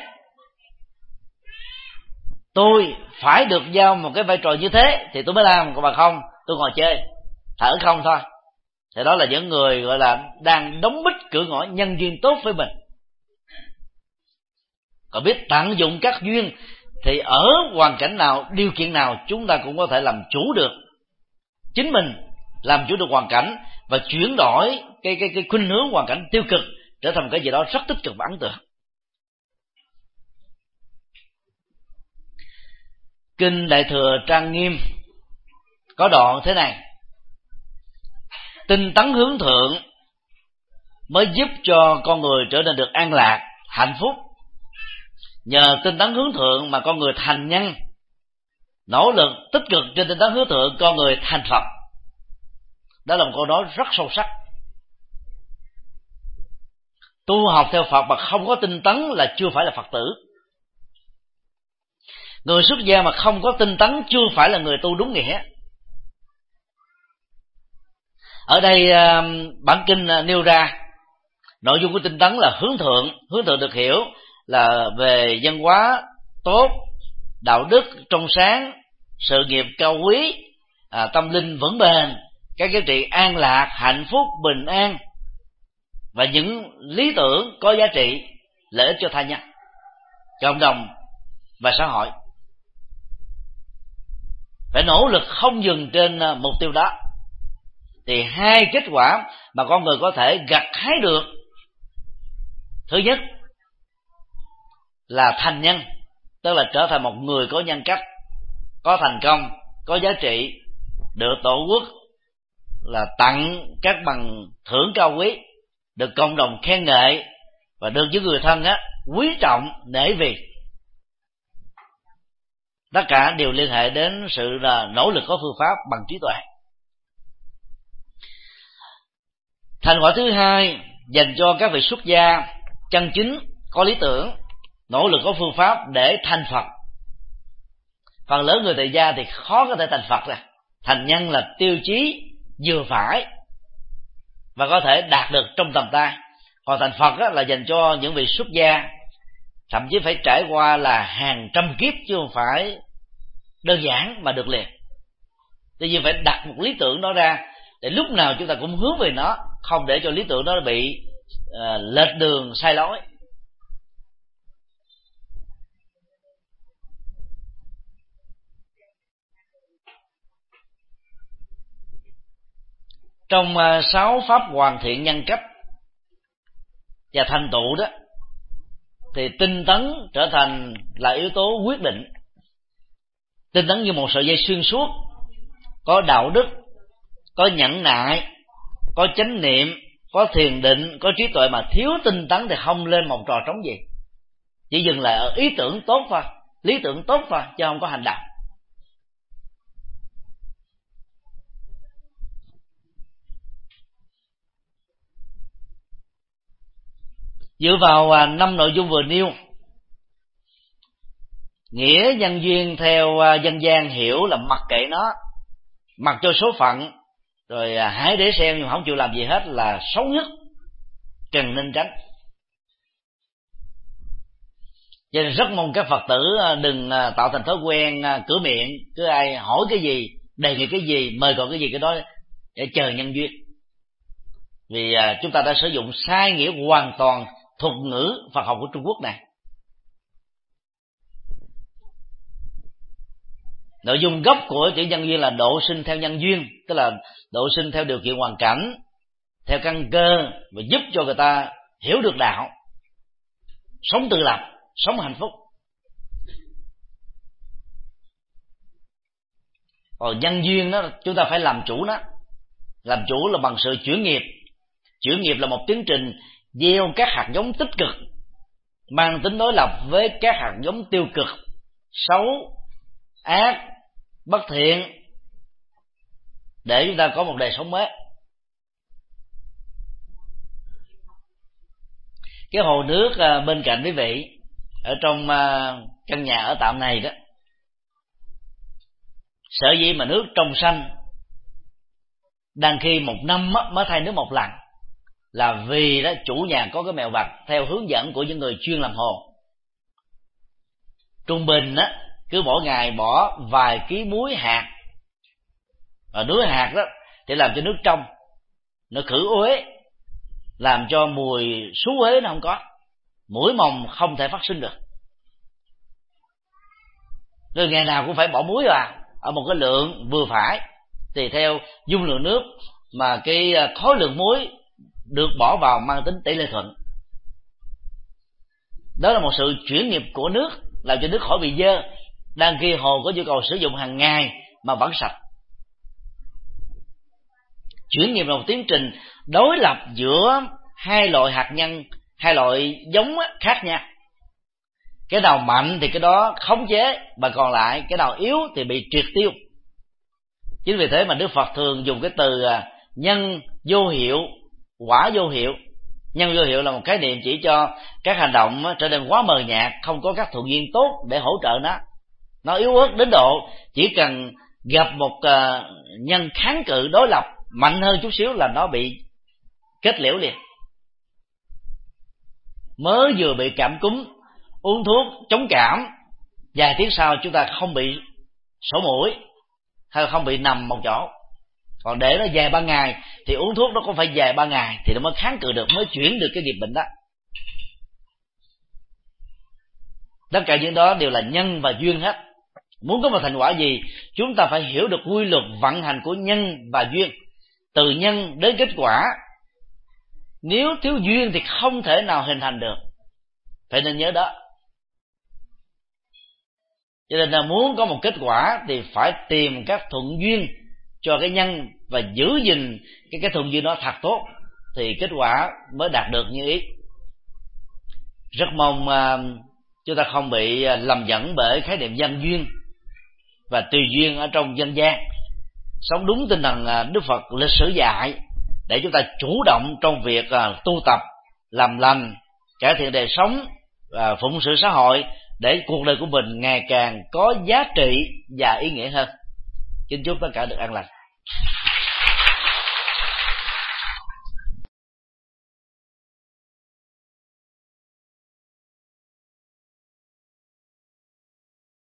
S2: tôi phải được giao một cái vai trò như thế thì tôi mới làm, còn mà không tôi ngồi chơi thở không thôi, thì đó là những người gọi là đang đóng bít cửa ngõ nhân duyên tốt với mình. Còn biết tận dụng các duyên thì ở hoàn cảnh nào, điều kiện nào chúng ta cũng có thể làm chủ được chính mình, làm chủ được hoàn cảnh và chuyển đổi cái cái cái khuynh hướng hoàn cảnh tiêu cực trở thành một cái gì đó rất tích cực và ấn tượng. Kinh Đại Thừa Trang Nghiêm có đoạn thế này: tinh tấn hướng thượng mới giúp cho con người trở nên được an lạc, hạnh phúc. Nhờ tinh tấn hướng thượng mà con người thành nhân, nỗ lực tích cực trên tinh tấn hướng thượng con người thành Phật. Đó là một câu nói rất sâu sắc. Tu học theo Phật mà không có tinh tấn là chưa phải là Phật tử. Người xuất gia mà không có tinh tấn chưa phải là người tu đúng nghĩa. Ở đây bản kinh nêu ra nội dung của tinh tấn là hướng thượng. Hướng thượng được hiểu là về văn hóa tốt, đạo đức trong sáng, sự nghiệp cao quý, à, tâm linh vững bền, các giá trị an lạc, hạnh phúc, bình an và những lý tưởng có giá trị lợi ích cho tha nhân, cộng đồng và xã hội. Phải nỗ lực không dừng trên mục tiêu đó thì hai kết quả mà con người có thể gặt hái được: thứ nhất là thành nhân, tức là trở thành một người có nhân cách, có thành công, có giá trị, được tổ quốc là tặng các bằng thưởng cao quý, được cộng đồng khen ngợi và được những người thân á quý trọng nể vì. Tất cả đều liên hệ đến sự là nỗ lực có phương pháp bằng trí tuệ. Thành quả thứ hai dành cho các vị xuất gia chân chính, có lý tưởng, nỗ lực có phương pháp để thành Phật. Phần lớn người tại gia thì khó có thể thành Phật ra. Thành nhân là tiêu chí vừa phải và có thể đạt được trong tầm tay. Còn thành Phật là dành cho những vị xuất gia, thậm chí phải trải qua là hàng trăm kiếp, chứ không phải đơn giản mà được liền. Tuy nhiên phải đặt một lý tưởng đó ra để lúc nào chúng ta cũng hướng về nó, không để cho lý tưởng đó bị uh, lệch đường sai lối. Trong uh, sáu pháp hoàn thiện nhân cách và thành tựu đó, thì tinh tấn trở thành là yếu tố quyết định. Tinh tấn như một sợi dây xuyên suốt, có đạo đức, có nhẫn nại, có chánh niệm, có thiền định, có trí tuệ, mà thiếu tinh tấn thì không lên một trò trống gì. Chỉ dừng lại ở ý tưởng tốt thôi, lý tưởng tốt thôi, chứ không có hành động. Dựa vào năm nội dung vừa nêu, nghĩa nhân duyên theo dân gian hiểu là mặc kệ nó, mặc cho số phận, rồi hãy để xem nhưng không chịu làm gì hết là xấu nhất, cần nên tránh. Cho nên rất mong các Phật tử đừng tạo thành thói quen cửa miệng, cứ ai hỏi cái gì, đề nghị cái gì, mời gọi cái gì cái đó để chờ nhân duyên. Vì chúng ta đã sử dụng sai nghĩa hoàn toàn thuật ngữ Phật học của Trung Quốc này. Nội dung gốc của chữ nhân duyên là độ sinh theo nhân duyên, tức là độ sinh theo điều kiện hoàn cảnh, theo căn cơ, và giúp cho người ta hiểu được đạo, sống tự lập, sống hạnh phúc. Còn nhân duyên đó chúng ta phải làm chủ nó. Làm chủ là bằng sự chuyển nghiệp. Chuyển nghiệp là một tiến trình gieo các hạt giống tích cực, mang tính đối lập với các hạt giống tiêu cực, xấu, ác, bất thiện, để chúng ta có một đời sống mới. Cái hồ nước bên cạnh quý vị ở trong căn nhà ở tạm này đó, sở dĩ mà nước trong xanh, đang khi một năm mới thay nước một lần, là vì đó chủ nhà có cái mèo vặt theo hướng dẫn của những người chuyên làm hồ. Trung bình á, cứ mỗi ngày bỏ vài ký muối hạt, và muối hạt đó thì làm cho nước trong, nó khử uế, làm cho mùi xú uế nó không có, muỗi mồng không thể phát sinh được. Rồi ngày nào cũng phải bỏ muối vào ở một cái lượng vừa phải, tùy theo dung lượng nước mà cái khối lượng muối được bỏ vào mang tính tỷ lệ thuận. Đó là một sự chuyển nghiệp của nước, làm cho nước khỏi bị dơ, đang khi hồ có nhu cầu sử dụng hàng ngày mà vẫn sạch. Chuyển nghiệp là một tiến trình đối lập giữa hai loại hạt nhân, hai loại giống khác nhau. Cái nào mạnh thì cái đó khống chế, và còn lại cái nào yếu thì bị triệt tiêu. Chính vì thế mà Đức Phật thường dùng cái từ nhân vô hiệu, quả vô hiệu. Nhân vô hiệu là một khái niệm chỉ cho các hành động trở nên quá mờ nhạt, không có các thuận duyên tốt để hỗ trợ nó. Nó yếu ớt đến độ chỉ cần gặp một nhân kháng cự đối lập mạnh hơn chút xíu là nó bị kết liễu liền. Mới vừa bị cảm cúm, uống thuốc chống cảm, vài tiếng sau chúng ta không bị sổ mũi hay không bị nằm một chỗ. Còn để nó dài ba ngày thì uống thuốc nó cũng phải dài ba ngày thì nó mới kháng cự được, mới chuyển được cái nghiệp bệnh đó. Tất cả những đó đều là nhân và duyên hết. Muốn có một thành quả gì, chúng ta phải hiểu được quy luật vận hành của nhân và duyên, từ nhân đến kết quả. Nếu thiếu duyên thì không thể nào hình thành được, phải nên nhớ đó. Cho nên là muốn có một kết quả thì phải tìm các thuận duyên cho cái nhân và giữ gìn cái cái thuận duyên đó thật tốt, thì kết quả mới đạt được như ý. Rất mong uh, chúng ta không bị lầm dẫn bởi khái niệm nhân duyên và tùy duyên ở trong dân gian, sống đúng tinh thần Đức Phật lịch sử dạy, để chúng ta chủ động trong việc uh, tu tập, làm lành, cải thiện đời sống, uh, phụng sự xã hội, để cuộc đời của mình ngày càng có giá trị và ý nghĩa hơn. Kính chúc tất cả được an lành.